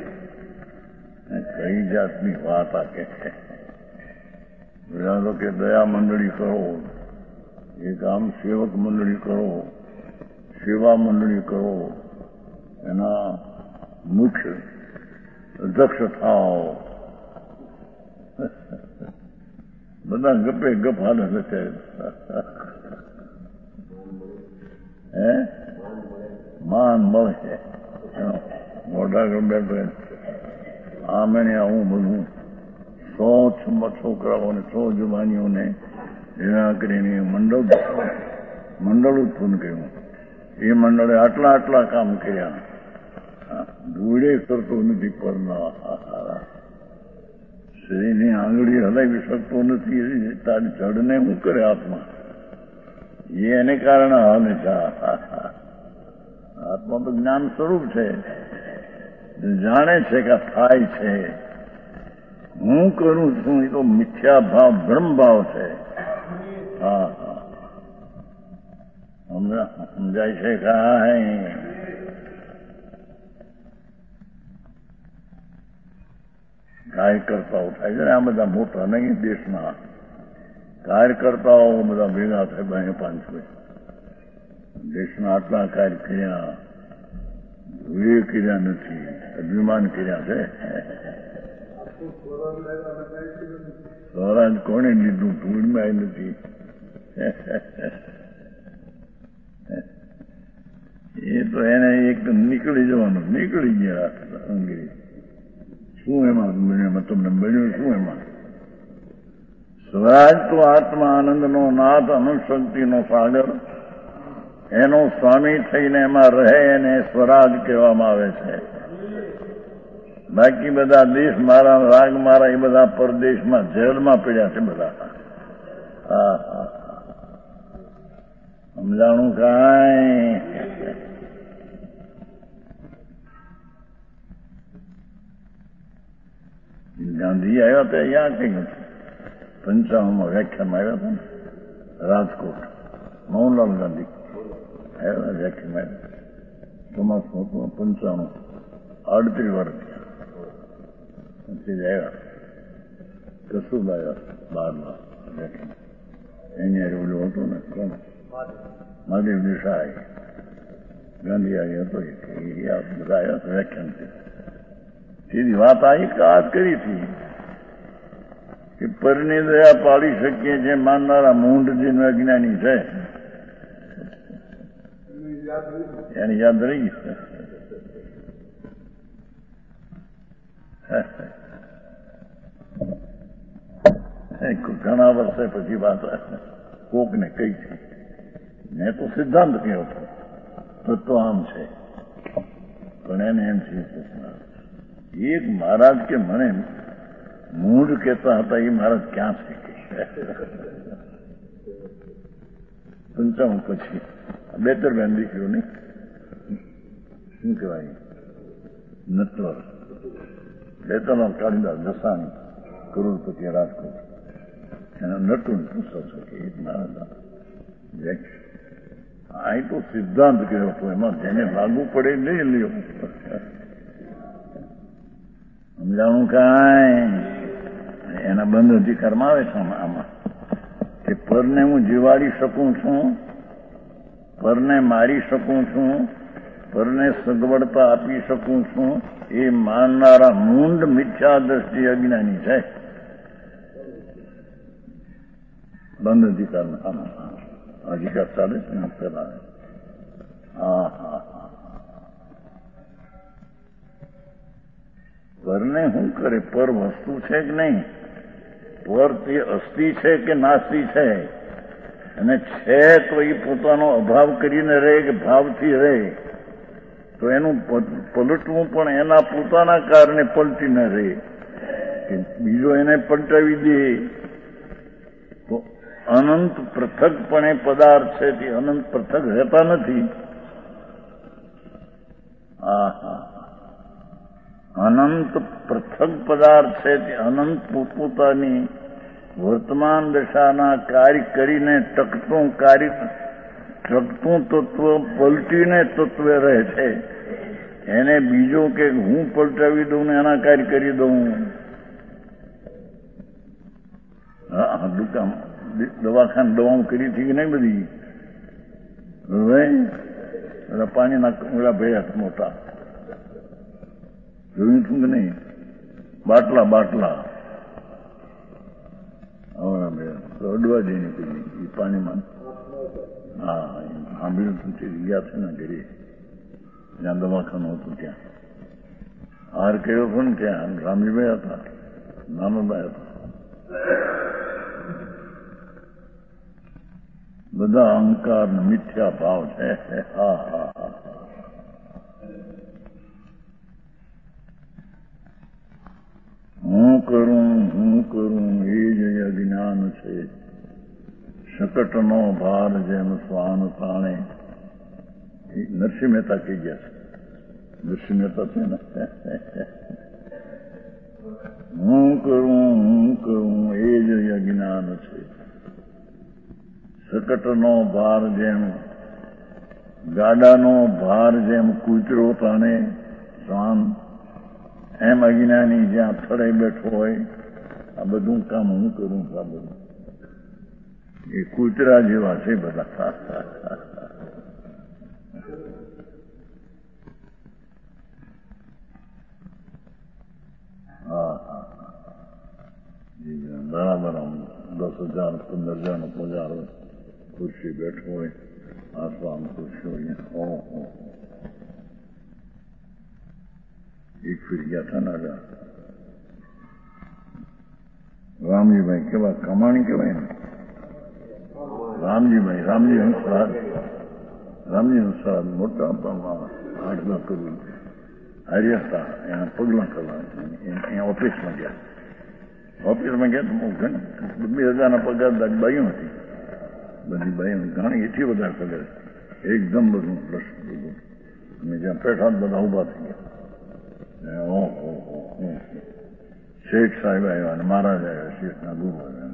કઈ જાતની વાત આ કે છે? બધા તો કે દયા મંડળી કરો, એક આમ સેવક મંડળી કરો, સેવા મંડળી કરો, એના મુખ્ય અધ્યક્ષ થાવ. બધા ગપે ગપ હાલે છે. હે માન મળે છે મોઢા ગમે આમ એને હું બધું સો છોકરાઓને સો જુવાનીઓને ભેગા કરીને મંડળ મંડળ ઉત્પન્ન કર્યું. એ મંડળે આટલા આટલા કામ કર્યા. ધૂળે કરતો નથી પરના શરીરની આંગળી હલાવી શકતો નથી. તારી જડને શું કરે આત્મા? એ એને કારણે હાલે છે. આત્મા તો જ્ઞાન સ્વરૂપ છે, જાણે છે કે થાય છે. હું કરું છું એ તો મિથ્યા ભાવ ભ્રમ ભાવ છે. હા હા સમજાય છે કાંઈ? કાર્યકર્તાઓ થાય છે ને આ બધા મોટા નહીં દેશના કાર્યકર્તાઓ બધા ભેગા થાય બે પાંચસો દેશના આટલા કાર્ય કર્યા, એ કર્યા નથી, અભિમાન કર્યા છે. સ્વરાજ કોને લીધું? ધૂળમાં નથી. એ તો એને એક નીકળી જવાનું. નીકળી ગયા અંગ્રેજ. શું એમાં એમાં તમને બન્યું? શું એમાં? સ્વરાજ તો આત્મા આનંદનો નાથ, અનંત શક્તિનો સાગર, એનો સ્વામી થઈને એમાં રહે એને સ્વરાજ કહેવામાં આવે છે. બાકી બધા દેશ મારા, રાગ મારા, એ બધા પરદેશમાં જેલમાં પડ્યા છે બધા. હા હા સમજાણું કાંઈ? ગાંધી આવ્યા હતા અહીંયા કઈ પંચાવનમાં વ્યાખ્યાનમાં આવ્યા હતા ને રાજકોટ. મોહનલાલ ગાંધી આવ્યા વ્યાખ્યામાં આવ્યા. ચોમાસું પંચાણું આડત્રીસ વર્ષ પછી આવ્યા. કશું આવ્યા બારમાં વ્યાખ્યામાં. અહીંયા ઓલું હતું ને કોણ? મહાદેવ દેસાઈ ગાંધી આવ્યો હતો. બધા આવ્યા હતા વ્યાખ્યાનથી. સીધી વાત આવી વાત કરી હતી કે પરની દયા પાડી શકીએ જે માનનારા મૂંઢ જે અજ્ઞાની છે એને યાદ રહી ગયું. ઘણા વર્ષે પછી વાત કોકને કઈ છે. મેં તો સિદ્ધાંત કહ્યો હતો તત્વ આમ છે, પણ એને એમ છે એક મહારાજ કે મને મૂળ કહેતા હતા. એ મહારાજ ક્યાં શીખે? પંચાવન પછી બેતર બેન દીકરીઓ નહીં શું કહેવાય નટવર બેતર કાળીદાસ દસાણી કરોડપતિ રાજકોટ એના નટુન પૂછો છો કે એક મહારાજ આ તો સિદ્ધાંત કર્યો હતો. એમાં જેને લાગુ પડે નહીં લ્યો. સમજાણું કાંઈ? એના બંધ અધિકારમાં આવે છે આમાં કે પરને હું જીવાડી શકું છું, પરને મારી શકું છું, પરને સગવડતા આપી શકું છું. એ માનનારા મૂંડ મિથ્યા દ્રષ્ટિ અજ્ઞાની છે. બંધ અધિકારમાં આમાં અધિકાર ચાલે છે ને પેલા. હા હા હા પરને શું કરે? પર વસ્તુ છે કે નહીં? પર તે અસ્થિ છે કે નાસ્તિ છે? અને છે તો એ પોતાનો અભાવ કરીને રહે કે ભાવથી રહે? તો એનું પલટવું પણ એના પોતાના કારણે પલટી ન રહે કે બીજો એને પલટાવી દે. તો અનંત પૃથકપણે પદાર્થ છે તે અનંત પૃથક રહેતા નથી. હા હા અનંત પૃથક પદાર્થ છે તે અનંત પોતપોતાની વર્તમાન દશાના કાર્ય કરીને ટકતું કાર્ય ટકતું તત્વ પલટીને તત્વે રહે છે. એને બીજો કે હું પલટાવી દઉં ને એના કાર્ય કરી દઉં. હા દુકાન દવાખાને દવાઓ કરી હતી કે નહીં બધી? હવે પાણીના ઓલા ભર્યા મોટા જોયું છું કે નહીં? બાટલા બાટલા અડવા જઈને પેલી એ પાણીમાં. હા સાંભળ્યું તું તે ગયા છે ને ઘરે જ્યાં દવાખાનું હતું ત્યાં હાર કર્યો હતો ને ત્યાં રામજીભાઈ હતા, નાનોભાઈ હતા. બધા અહંકાર મિથ્યા ભાવ છે. હા હા હા હું કરું હું કરું એ જ અજ્ઞાન છે. શકટનો ભાર જેમ શ્વાન તાણે. નરસિંહ મહેતા કહી ગયા છે. નરસિંહ મહેતા છે ને, હું કરું હું કરું એ જ અજ્ઞાન છે. શકટનો ભાર જેમ ગાડાનો ભાર જેમ કૂતરો તાણે શ્વાન, એમ અજ્ઞાની જ્યાં થડે બેઠો હોય આ બધું કામ હું કરું છું. આ બધું એ કૂતરા જેવા છે બધા. હા હા બરાબર. આમ દસ હજાર પંદર હજાર નો પગાર હોય, ખુરશી બેઠો હોય, આસમાન ખુરશી હોય. ઓહો, એક ફીર ગયા હતા ને રામજીભાઈ, કેવા કમાણી કેવાય ને રામજીભાઈ. રામજી હંસરાજ, રામજી હંસરાજ મોટા આટલા કર્યું હાર્યા હતા. એના પગલા કરવા અહીંયા ઓફિસમાં ગયા. ઓફિસમાં ગયા તો બે હજારના પગાર બાયું હતી. બધી બાયું ઘણી એથી વધારે પગાર, એકદમ બધું પ્લસ બધું. અને જ્યાં પેઠા બધા ઉભા થઈ ગયા. ઓહો, શેખ સાહેબ આવ્યા અને મહારાજ આવ્યા, શેખના ગુરુ આવ્યા.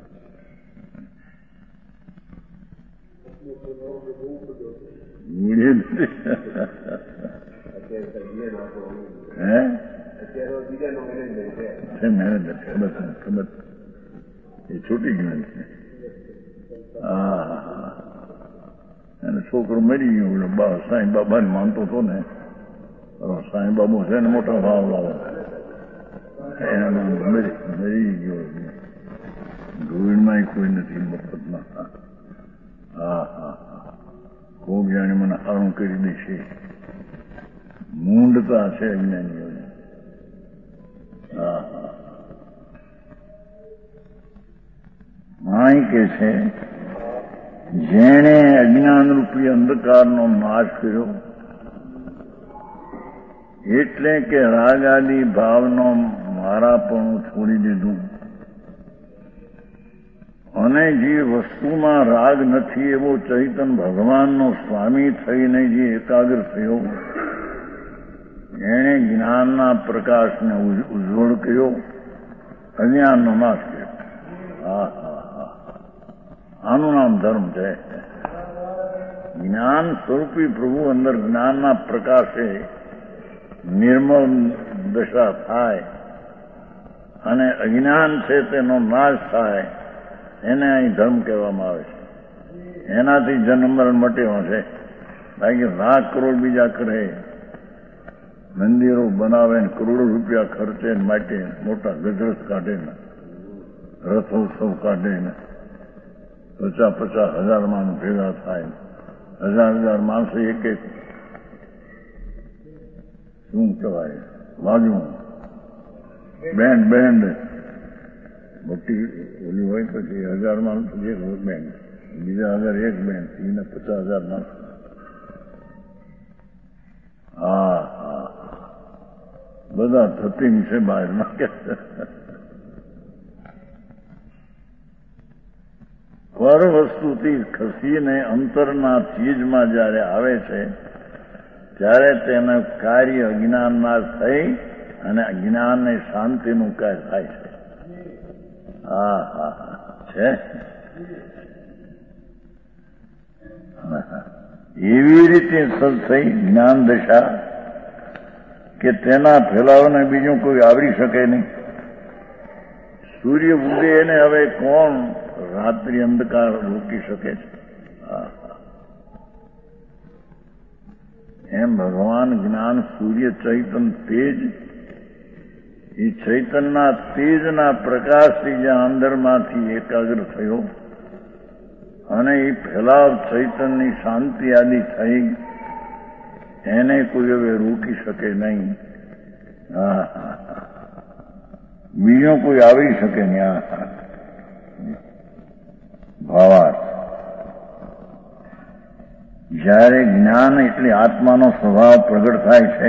એ છૂટી ગયું છે. હા, અને છોકરો મરી ગયો. સાંઈ બાબા ને માનતો હતો ને, સાંઈ બાબુ છે ને મોટા ભાવ લાવે, એમાં મરી ગયો. ધૂળમાં કોઈ નથી મફતમાં. હા હા હા, ખૂબ જાણે મને સારું કરી દેશે. મૂંડતા છે અજ્ઞાનીઓને. હા હા, અહીં કે છે જેણે અજ્ઞાન રૂપી અંધકારનો નાશ કર્યો, એટલે કે રાગ આદિ ભાવનો મારાપણું છોડી દીધું, અને જે વસ્તુમાં રાગ નથી એવો ચૈતન ભગવાનનો સ્વામી થઈને જે એકાગ્ર થયો, એણે જ્ઞાનના પ્રકાશને ઉજ્જવળ કર્યો, અજ્ઞાનનો નાશ કર્યો. હા હા હા, આનું નામ ધર્મ છે. જ્ઞાન સ્વરૂપી પ્રભુ અંદર જ્ઞાનના પ્રકાશે નિર્મળ દશા થાય અને અજ્ઞાન છે તેનો નાશ થાય, એને અહીં ધર્મ કહેવામાં આવે છે. એનાથી જન્મ મરણ મટ્યો છે. બાકી લાખ કરોડ બીજા કરે, મંદિરો બનાવે ને કરોડો રૂપિયા ખર્ચે માટે મોટા ગજરસ કાઢે ને રથોત્સવ કાઢે ને પચાસ પચાસ હજાર માણસ ભેગા થાય, હજાર હજાર માણસો એક એક શું કહેવાય વાજવું, બેન્ડ બેન્ડ મોટી ઓલી હોય, પછી હજાર માણસ એક બેન્ડ, બીજા હજાર એક બેન્ડ, એને પચાસ હજાર માણસ. હા હા, બધા થતી છે બહારમાં. કે પર વસ્તુથી ખસીને અંતરના ચીજમાં જયારે આવે છે ત્યારે તેનું કાર્ય અજ્ઞાન નાશ થઈ અને અજ્ઞાનને શાંતિનું કાર્ય થાય છે. હા હા છે. એવી રીતે સદ થઈ જ્ઞાન દશા કે તેના ફેલાવાને બીજું કોઈ આવરી શકે નહીં. સૂર્ય ઉદય એને હવે કોણ રાત્રિ અંધકાર રોકી શકે છે? એમ ભગવાન જ્ઞાન સૂર્ય ચૈતન તેજ, એ ચૈતનના તેજના પ્રકાશથી જ્યાં અંદરમાંથી એકાગ્ર થયો અને એ ફેલાવ ચૈતનની શાંતિ આદિ થઈ, એને કોઈ હવે રોકી શકે નહીં. હા, બીજો કોઈ આવી શકે નહીં. હા, ભાવાર્થ. જ્યારે જ્ઞાન એટલે આત્માનો સ્વભાવ પ્રગટ થાય છે,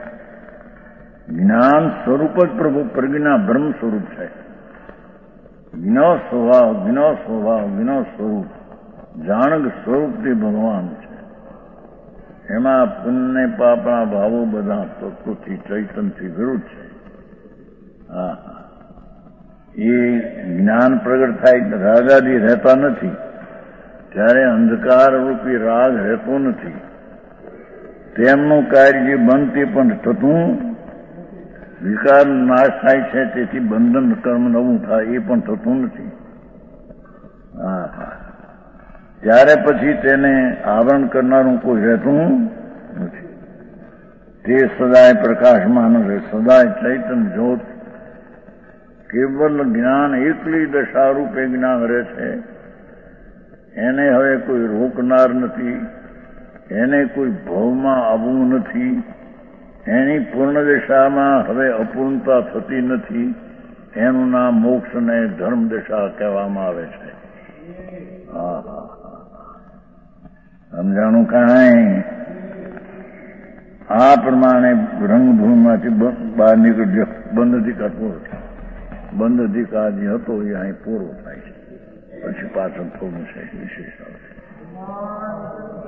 જ્ઞાન સ્વરૂપ જ પ્રભુ પ્રજ્ઞા બ્રહ્મ સ્વરૂપ છે. જ્ઞ સ્વભાવ જ્ઞ સ્વભાવ જ્ઞ સ્વરૂપ જાણગ સ્વરૂપથી ભગવાન છે. એમાં પુણ્ય પાપના ભાવો બધા તત્વથી ચૈતનથી વિરુદ્ધ છે. હા હા એ જ્ઞાન પ્રગટ થાય રાગાદી રહેતા નથી, ત્યારે અંધકાર રૂપી રાગ રહેતો નથી. તેમનું કાર્ય બંધ તે પણ થતું વિકાર નાશ થાય છે, તેથી બંધન કર્મ નવું થાય એ પણ થતું નથી. હા હા ત્યારે પછી તેને આવરણ કરનારું કોઈ રહેતું નથી. તે સદાય પ્રકાશમાન રહે, સદાય ચૈતન જ્યોત કેવલ જ્ઞાન એકલી દશા રૂપે જ્ઞાન રહે છે. એને હવે કોઈ રોકનાર નથી, એને કોઈ ભવમાં આવવું નથી, એની પૂર્ણ દશામાં હવે અપૂર્ણતા થતી નથી. એનું નામ મોક્ષ ને ધર્મ દશા કહેવામાં આવે છે. હા હા સમજાણું કાંઈ? આ પ્રમાણે રંગભૂમિમાંથી બહાર નીકળજો. બંધ અધિકાર પૂરો થાય. બંધ અધિકાર જે હતો એ અહીં પૂરો થાય છે. પછી પાછળ થોડું છે વિશેષ.